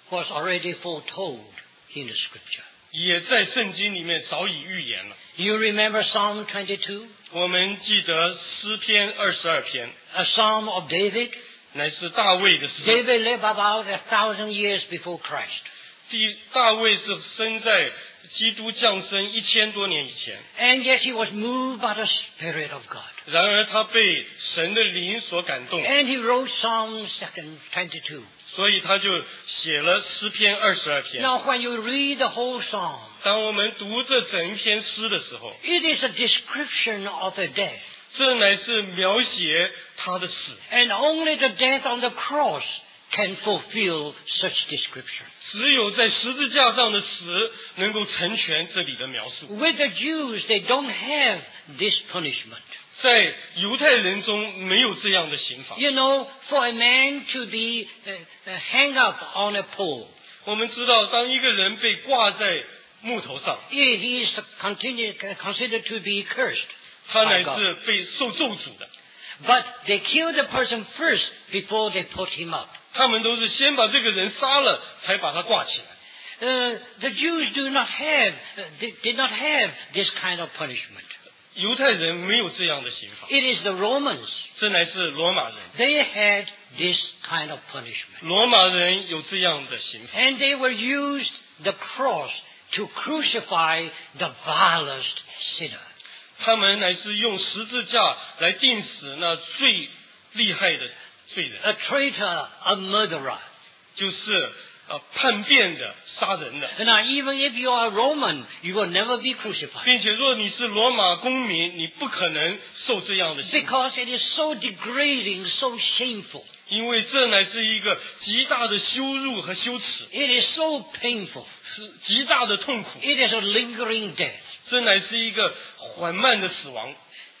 was already foretold in the scripture. 也在圣经里面早已预言了。 You remember Psalm twenty-two, 我们记得诗篇二十二篇， a psalm of David? 乃是大卫的诗。 David lived about a thousand years before Christ. 第大卫是生在基督降生一千多年以前， And yet he was moved by the Spirit of God. 然而他被神的灵所感动， And he wrote Psalm twenty-two. 所以他就写了诗篇二十二篇。 Now when you read the whole psalm, 当我们读这整篇诗的时候， it is a description of a death. 这乃是描写他的死， And only the death on the cross can fulfill such description. 只有在十字架上的死能够成全这里的描述。 With the Jews, they don't have this punishment. 在犹太人中没有这样的刑罚。 You know, for a man to be uh, uh, hung up on a pole, 我们知道，当一个人被挂在木头上， he is continue, considered to be cursed 他 by 乃 God. 是被受咒诅的。 But they kill the person first before they put him up. 他们都是先把这个人杀了，才把他挂起来。 Uh, the Jews do not have, uh, they did not have this kind of punishment. 犹太人没有这样的刑罚， It is the Romans. 这乃是罗马人。 They had this kind of punishment. 罗马人有这样的刑罚， And they were used the cross to crucify the vilest sinner. 他们乃是用十字架来钉死那最厉害的罪人， A traitor, a murderer. 就是呃叛变的、杀人的。 Now, even if you are Roman, you will never be crucified. 并且，若你是罗马公民，你不可能受这样的刑罚， Because it is so degrading, so shameful. 因为这乃是一个极大的羞辱和羞耻， It is so painful. 是极大的痛苦。 It is a lingering death. 这乃是一个缓慢的死亡。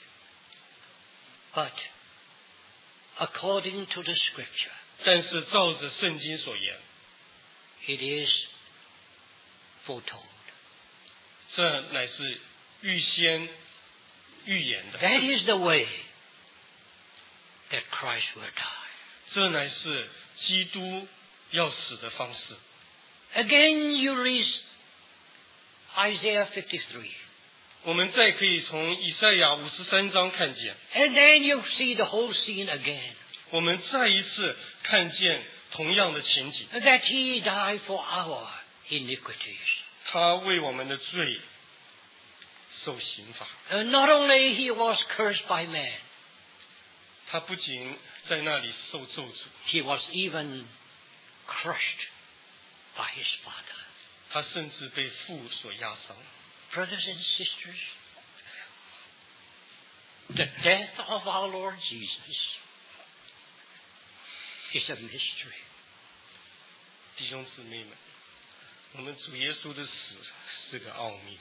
But according to the scripture, 但是照着圣经所言， it is foretold. 这乃是预先预言的， That is the way that Christ will die. 这乃是基督要死的方式。 Again, you read Isaiah fifty-three. 我们再可以从以赛亚五十三章看见， And then you see the whole scene again. 我们再一次看见同样的情景， That he died for our iniquities. 他为我们的罪受刑罚。 Uh, not only he was cursed by man, 他不仅在那里受咒诅， he was even crushed by his father. 他甚至被父所压伤。 Brothers and sisters, the death of our Lord Jesus is a mystery. 弟兄姊妹们，我们主耶稣的死是个奥秘。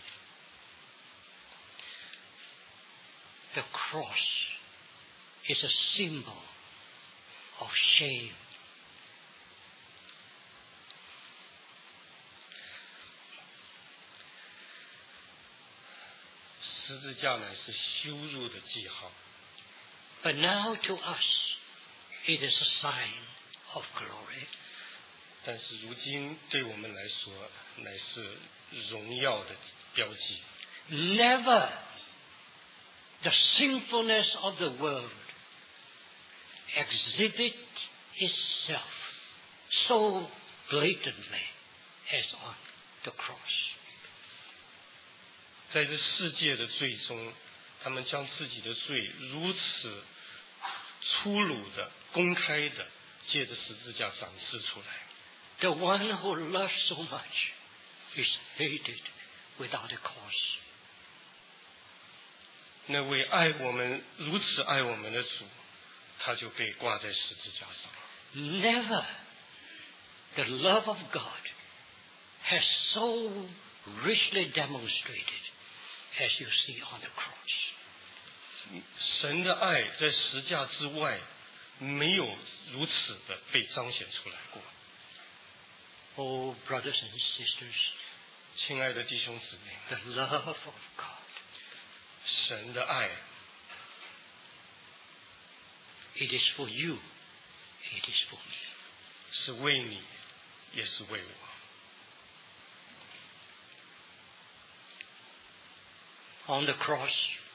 The cross is a symbol of shame. 十字架乃是羞辱的记号， But now to us, it is a sign of glory. 但是如今对我们来说，乃是荣耀的标记。 Never the sinfulness of the world exhibit itself so blatantly as on the cross. 在这世界的罪中，他们将自己的罪如此粗鲁的、公开的，借着十字架展示出来。 The one who loves so much is hated without a cause. 那位爱我们如此爱我们的主，他就被挂在十字架上。 Never the love of God has so richly demonstrated as you see on the cross. 神的爱在十架之外，没有如此的被彰显出来过。 Oh, brothers and sisters, 亲爱的弟兄姊妹， the love of God, 神的爱 it is for you, it is for me. 是为你， 也是为我。 On the cross,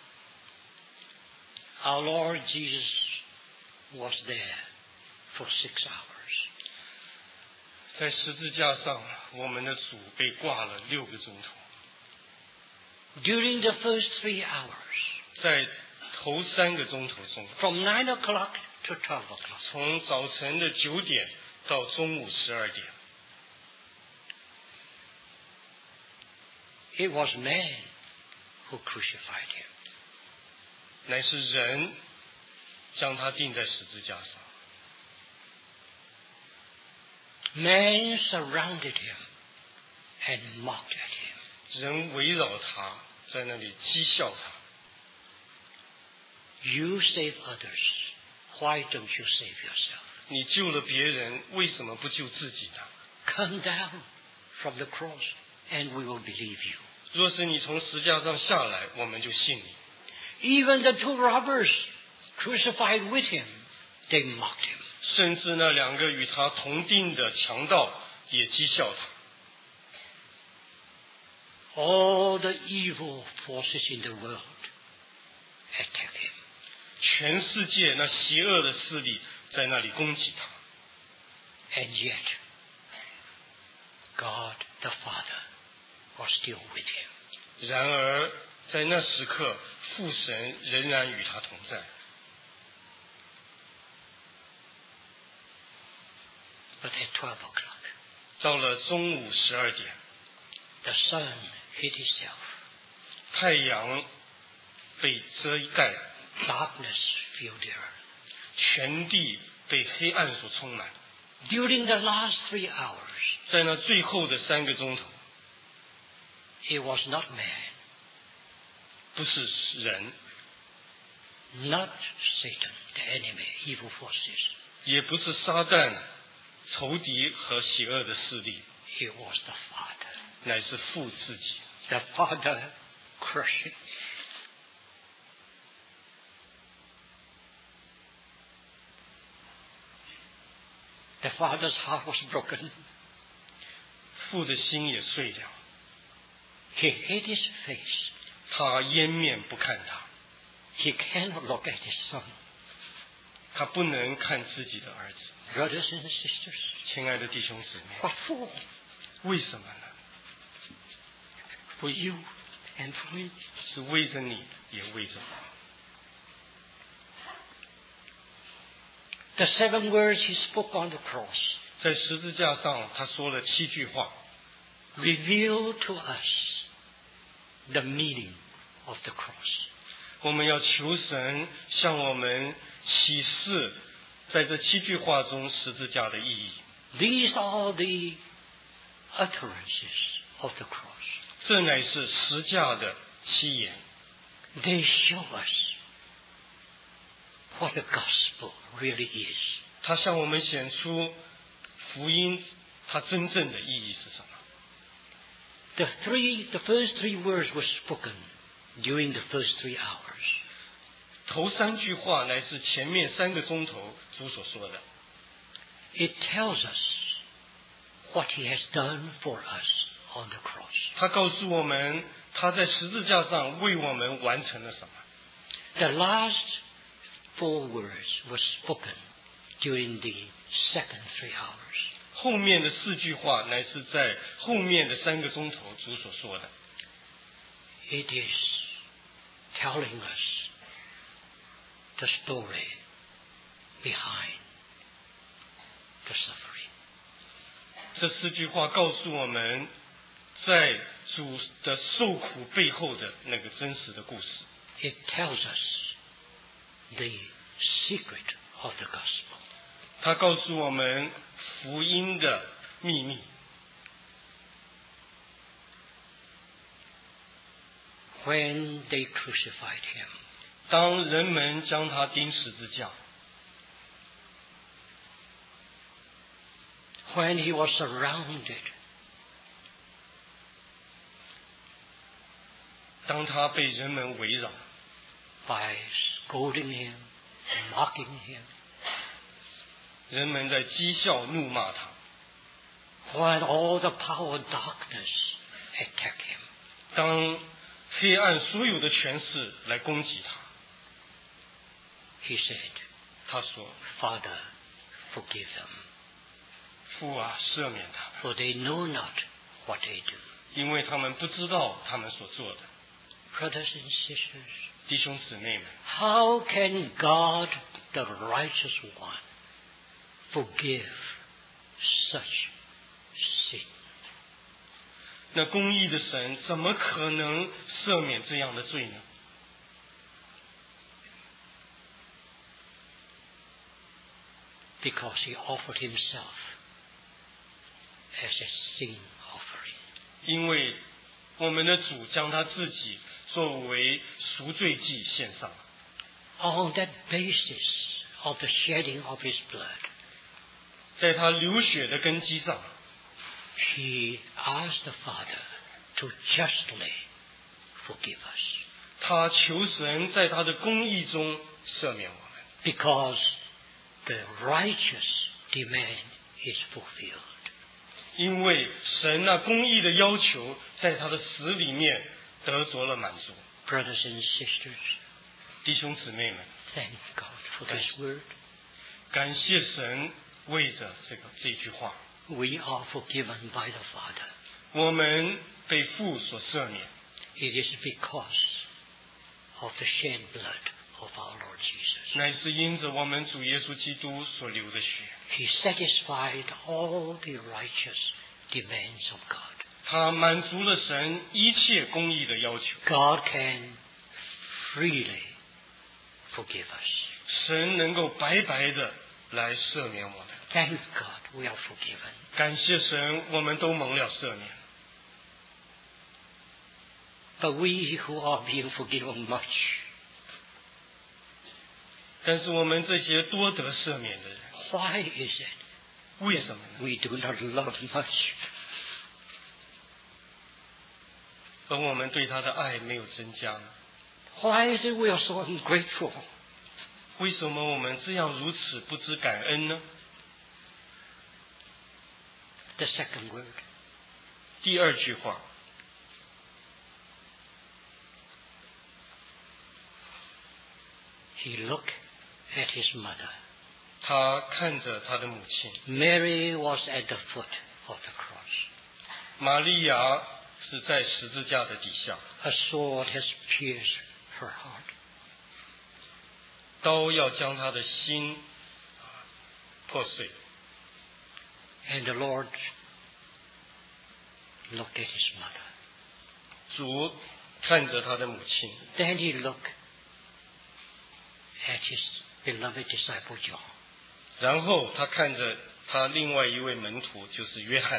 our Lord Jesus was there for six hours. 在十字架上，我们的主被挂了六个钟头。 During the first three hours, 在头三个钟头中， from nine o'clock to twelve o'clock, 从早晨的九点到中午十二点， it was man who crucified him. 乃是人将他钉在十字架上。 Man surrounded him and mocked at him. 人围绕他，在那里讥笑他。 You save others. Why don't you save yourself? 你救了别人，为什么不救自己呢？ Come down from the cross and we will believe you. 若是你从石架上下来，我们就信你。 Even the two robbers crucified with him, they mocked him. 甚至那两个与他同定的强盗也讥笑他。 All the evil forces in the world attack him. 全世界那邪恶的势力在那里攻击他。 And yet, God the Father was still with him. 然而在那时刻，父神仍然与他同在。 But at twelve o'clock, 到了中午十二点， the sun hid itself. 太阳被遮盖， Darkness filled the earth. 全地被黑暗所充满。 During the last three hours, 在那最后的三个钟头， it was not man, 不是人， not Satan, the enemy, evil forces. 也不是撒旦、仇敌和邪恶的势力， It was the Father. 乃是父自己。 The Father crushing. The Father's heart was broken. 父的心也碎了， He hid his face. 他掩面不看他， He cannot look at his son. 他不能看自己的儿子。 Brothers and sisters, 亲爱的弟兄姊妹， what for? 为什么呢？ For you and for me. 是为着你，也为着我。 The seven words he spoke on the cross 在十字架上，他说了七句话， reveal to us the meaning of the cross. 我们要求神向我们启示，在这七句话中十字架的意义。 These are the utterances of the cross. 这乃是十架的七言， They show us what the gospel really is. 它向我们显出福音它真正的意义是什么。 The three, the first three words were spoken during the first three hours. 头三句话乃是前面三个钟头主所说的， It tells us what he has done for us on the cross. 他告诉我们他在十字架上为我们完成了什么。 The last four words were spoken during the second three hours. 后面的四句话乃是在后面的三个钟头主所说的。 It is telling us the story behind the suffering. 这四句话告诉我们，在主的受苦背后的那个真实的故事。 It tells us the secret of the gospel. 他告诉我们福音的秘密。 When they crucified him, 当人们将他钉十字架， when he was surrounded 当他被人们围绕， by scolding him, mocking him, 人们在讥笑怒骂他。 when all the power of darkness attack him. 当黑暗所有的权势来攻击他， He said, 他说 Father, forgive them, 父啊，赦免他们， for they know not what they do. 因为他们不知道他们所做的。 Brothers and sisters, 弟兄姊妹们， how can God, the righteous one, forgive such sin? 那公义的神怎么可能赦免这样的罪呢？ Because he offered himself as a sin offering. 因为我们的主将他自己作为赎罪祭献上， On that basis of the shedding of his blood, 在他流血的根基上， he asked the Father to justly forgive us. 他求神在他的公义中赦免我们， Because the righteous demand is fulfilled. 因为神那公义的要求在他的死里面得着了满足。 Brothers and sisters, 弟兄姊妹们， thank God for this word. 感谢神为着这个这句话， We are forgiven by the Father. 我们被父所赦免， It is because of the shed blood of our Lord Jesus. 乃是因着我们主耶稣基督所流的血， He satisfied all the righteous demands of God. 他满足了神一切公义的要求。 God can freely forgive us. 神能够白白的来赦免我们， Thank God we are forgiven. 感谢神，我们都蒙了赦免。 But we who are being forgiven much, 但是我们这些多得赦免的人， why is it 为什么呢？ we do not love much? 而我们对他的爱没有增加呢？ Why is it we are so ungrateful? 为什么我们这样如此不知感恩呢？ The second word, 第二句话， he looked at his mother. 他看着他的母亲 Mary was at the foot of the cross. 玛利亚，是在十字架的底下， A sword has pierced her heart. 刀要将他的心啊破碎。 And the Lord looked at his mother. 主看着他的母亲， Then he looked at his beloved disciple John. 然后他看着他另外一位门徒，就是约翰。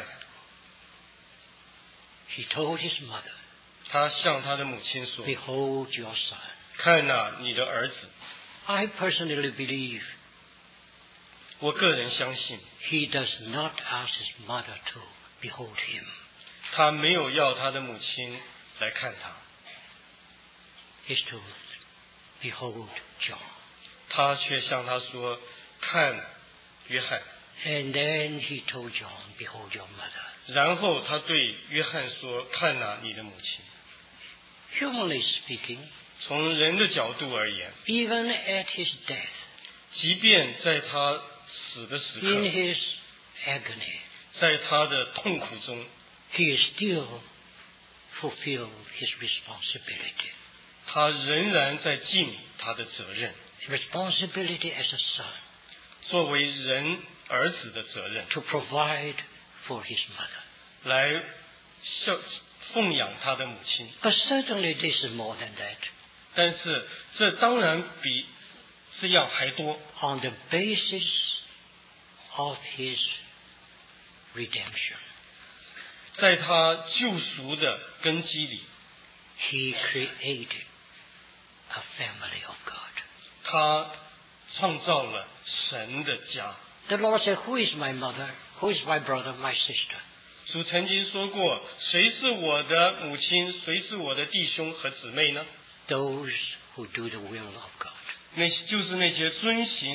He told his mother, 他向他的母亲说 Behold your son.：“ 看哪，你的儿子。 I personally believe ” 我个人相信， he does not ask his mother to behold him. 他没有要他的母亲来看他， He's to behold John. 他却向他说：“看，约翰。 And then he told John, Behold your mother. ” 然后他对约翰说：“看哪，你的母亲。 Humanly speaking, ” 从人的角度而言， even at his death, 即便在他死的时 in 刻， his agony, 在他的痛苦中， he still fulfilled his responsibility. 他仍然在尽他的责任， Responsibility as a son 作为人儿子的责任， to provide for his mother. 来孝奉养他的母亲。 But certainly this is more than that. 但是这当然比这样还多。 On the basis of his redemption, 在他救赎的根基里， he created a family of God. 他创造了神的家。 The Lord said, Who is my mother? Who is my brother, my sister? 主曾经说过：“谁是我的母亲？谁是我的弟兄和姊妹呢？ Those who do the will of God. 那就是那些遵行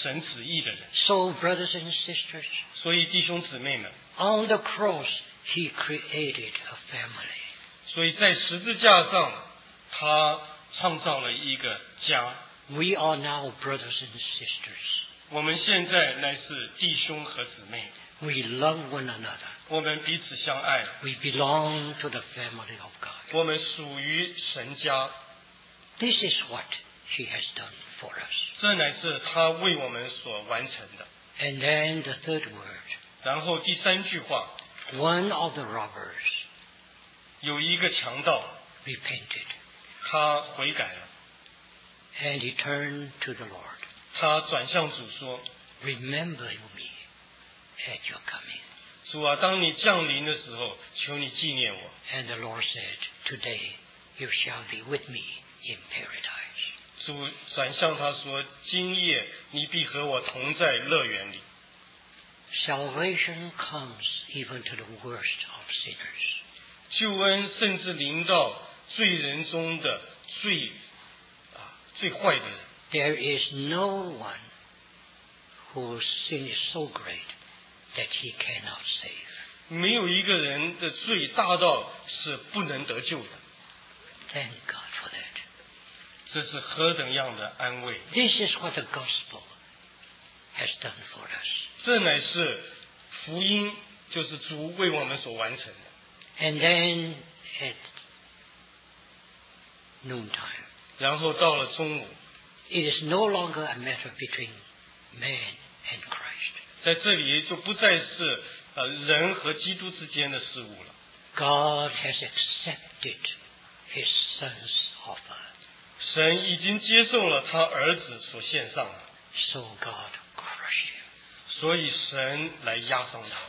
神旨意的人。 So, brothers and sisters, 所以弟兄姊妹们， on the cross, he created a family. 所以在十字架上，他创造了一个家。 We are now brothers and sisters. 我们现在乃是弟兄和姊妹， We love one another. 我们彼此相爱， We belong to the family of God. 我们属于神家。 This is what he has done for us. 这乃是他为我们所完成的。 And then the third word, 然后第三句话， one of the robbers 有一个强盗， repented, 他悔改了， and he turned to the Lord. 他转向主说 Remember me at your coming. 主啊，当你降临的时候，求你纪念我。 And the Lord said, Today you shall be with me in paradise. 主转向他说，今夜你必和我同在乐园里。 Salvation comes even to the worst of sinners. 救恩甚至临到罪人中的最啊最坏的人。 There is no one whose sin is so great that he cannot save. 没有一个人的罪大到是不能得救的。 Thank God for that. 这是何等样的安慰！ This is what the gospel has done for us. 这乃是福音，就是主为我们所完成的。 And then at noontime, 然后到了中午， it is no longer a matter between man and Christ. 在这里就不再是呃人和基督之间的事物了。 God has accepted his son's offer. 神已经接受了他儿子所献上的， So God crushed him. 所以神来压伤他。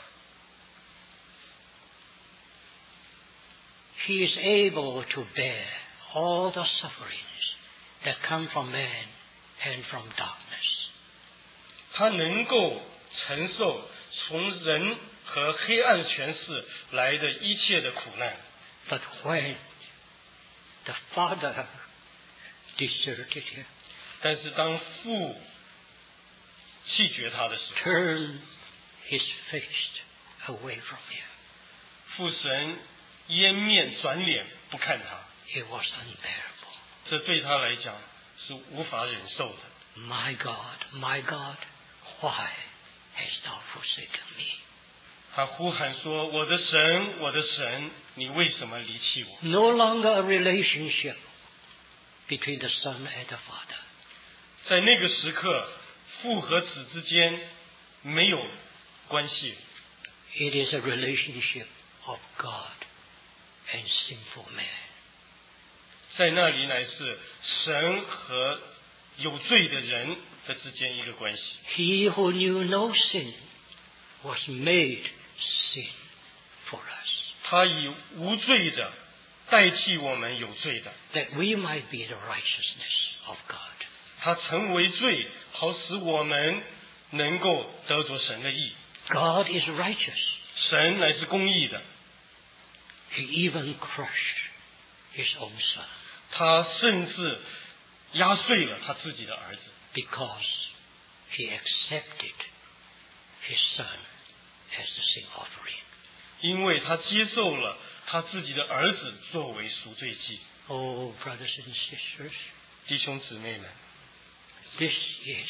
He is able to bear all the sufferings that come from man and from darkness. 他能够承受从人和黑暗权势来的一切的苦难。 But when the Father deserted him, 但是当父弃绝他的时候， turned his face away from him, 父神掩面转脸不看他， it was unbearable. 这对他来讲是无法忍受的。 My God, my God, why hast thou forsaken me? 他呼喊说：“我的神，我的神，你为什么离弃我？” No longer a relationship between the Son and the Father. 在那个时刻，父和子之间没有关系， It is a relationship of God and sinful man. 在那里乃是神和有罪的人的之间一个关系。 He who knew no sin was made sin for us, 他以无罪的代替我们有罪的， that we might be the righteousness of God. 他成为罪，好使我们能够得着神的义。 God is righteous. 神乃是公义的， He even crushed his own son 他甚至压碎了他自己的儿子， because he accepted his son as the sin offering. 因为他接受了他自己的儿子作为赎罪祭。 Oh, brothers and sisters, 弟兄姊妹们， this is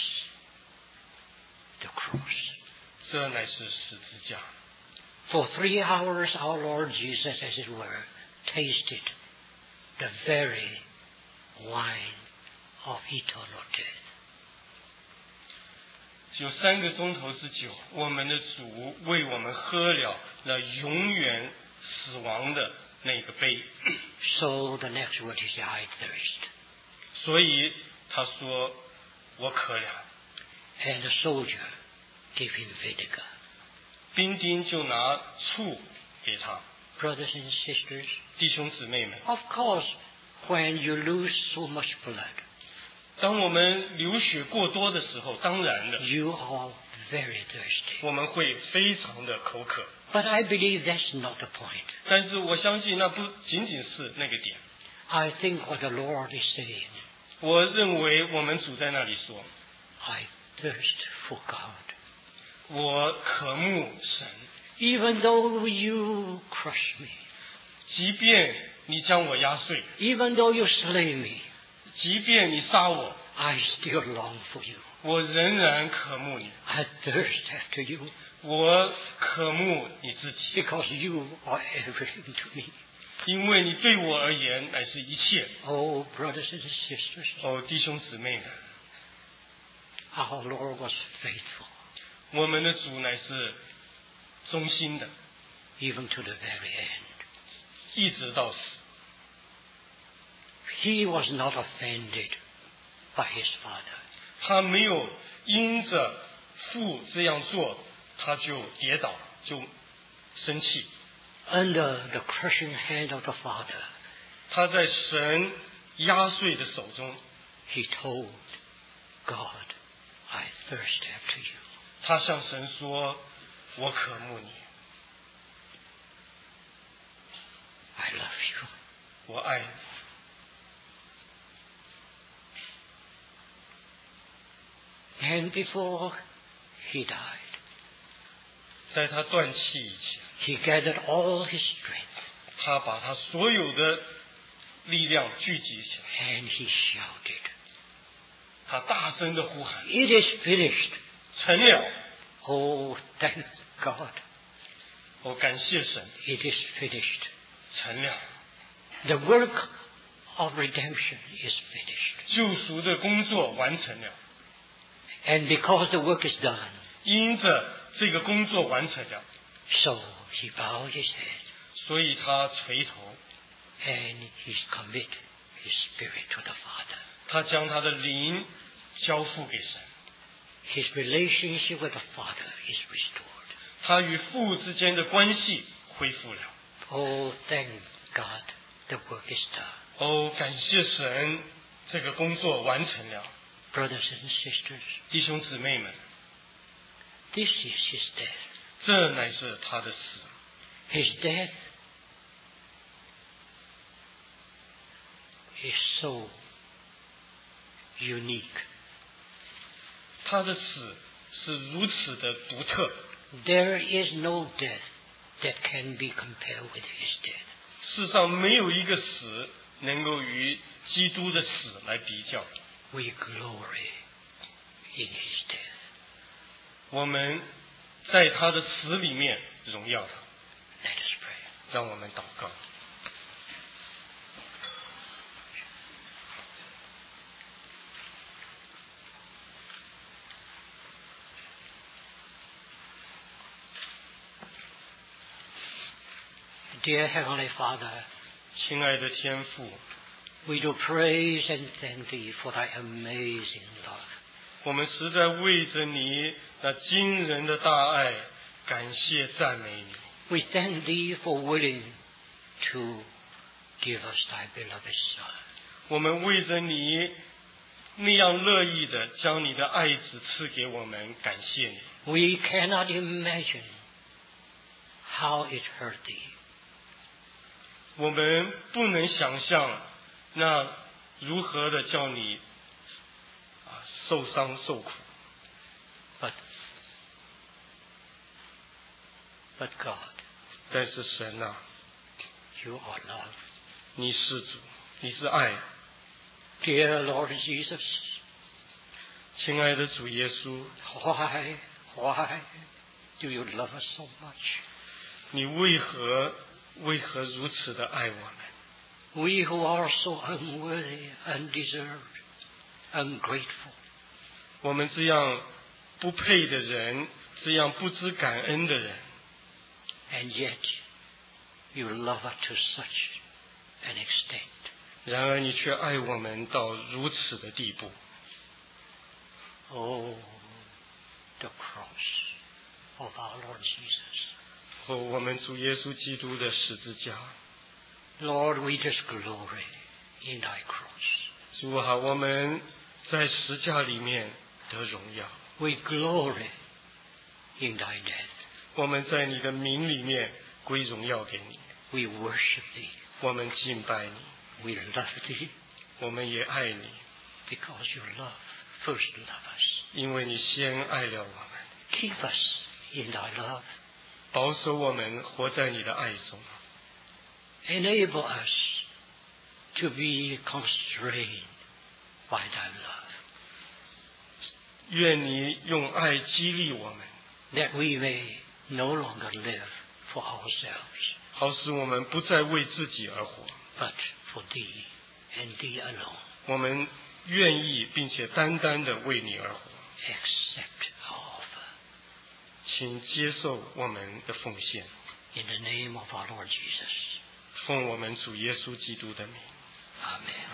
the cross. 这乃是十字架。 For three hours our Lord Jesus, as it were, tasted the very wine of eternal death. 有三个钟头之久，我们的主为我们喝了那永远死亡的那个杯。 So the next word is, I thirst. 所以他说：“我渴了。” And the soldier gave him vinegar. 兵丁就拿醋给他。 Brothers and sisters, 弟兄姊妹们， of course, when you lose so much blood, 当我们流血过多的时候，当然的， you are very thirsty. 我们会非常的口渴。 But I believe that's not the point. 但是我相信那不仅仅是那个点。 I think what the Lord is saying, 我认为我们主在那里说：“ I thirst for God. 我渴慕神， Even though you crush me, 即便你将我压碎， even though you slay me, 即便你杀我， I still long for you. 我仍然渴慕你， I thirst after you 我渴慕你自己， because you are everything to me. 因为你对我而言乃是一切。 Oh, brothers and sisters, 哦，弟兄姊妹们， our Lord was faithful 我们的主乃是忠心的， even to the very end. 一直到死。 He was not offended by his Father. 他没有因着父这样做，他就跌倒，就生气。 Under the crushing hand of the Father, 他在神压碎的手中， he told God, I thirst after you. 他向神说：“我渴慕你， I love you. 我爱你。” And before he died, 在他断气以前， he gathered all his strength 他把他所有的力量聚集起来， and he shouted, 他大声的呼喊 It is finished. 成了。 Oh, thank God. 我感谢神， It is finished. 成了。 The work of redemption is finished. 救赎的工作完成了， And because the work is done, 因着这个工作完成了， so he bowed his head 所以他垂头， and he commit his spirit to the Father. 他将他的灵交付给神， His relationship with the Father is restored. 他与父之间的关系恢复了。 Oh, thank God, the work is done. 哦，感谢神，这个工作完成了。 Brothers and sisters, 弟兄姊妹们， this is his death. 这乃是他的死， His death is so unique. 他的死是如此的独特， There is no death that can be compared with his death. 世上没有一个死能够与基督的死来比较。 We glory in his death. 我们在他的死里面荣耀他。 Let us pray. 让我们祷告。 Dear Heavenly Father, 亲爱的天父， we do praise and thank Thee for Thy amazing love. 我们实在为着你那惊人的大爱感谢赞美你。 We thank Thee for willing to give us Thy beloved Son. 我们为着你那样乐意的将你的爱子赐给我们，感谢你。 We cannot imagine how it hurt Thee. 我们不能想象那如何的叫你啊受伤受苦， But, but God, 但是神啊， You are love. 你是主，你是爱。 Dear Lord Jesus, 亲爱的主耶稣， why, why do You love us so much? 你为何为何如此的爱我们？ We who are so unworthy, undeserved, ungrateful. 我们这样不配的人，这样不知感恩的人， And yet, You love us to such an extent. 然而你却爱我们到如此的地步。 Oh, the cross of our Lord Jesus. 哦，我们主耶稣基督的十字架， Lord, we just glory in Thy cross. 主啊，我们在十架里面得荣耀， We glory in Thy death. 我们在你的名里面归荣耀给你， We worship Thee. 我们敬拜你， We love Thee 我们也爱你， because You love, first love us. 因为你先爱了我们。 Keep us in thy love. 保守我们活在你的爱中。 Enable us to be constrained by thy love. 愿你用爱激励我们， That we may no longer live for ourselves, 好使我们不再为自己而活， but for thee and thee alone. 我们愿意并且单单的为你而活。 Accept our offer. 请接受我们的奉献， In the name of our Lord Jesus. 奉我们主耶稣基督的名。 Amen.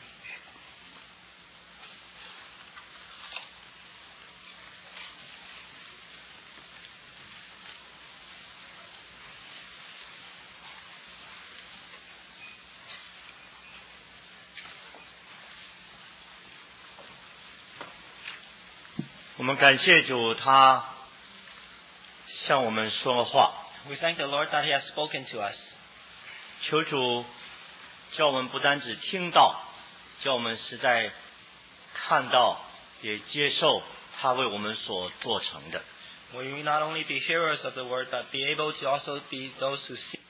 我们感谢主，他向我们说话。 We thank the Lord that He has spoken to us. 求主叫我们不单只听到，叫我们实在看到，也接受他为我们所做成的。 May we not only be hearers of the word, but be able to also be those who see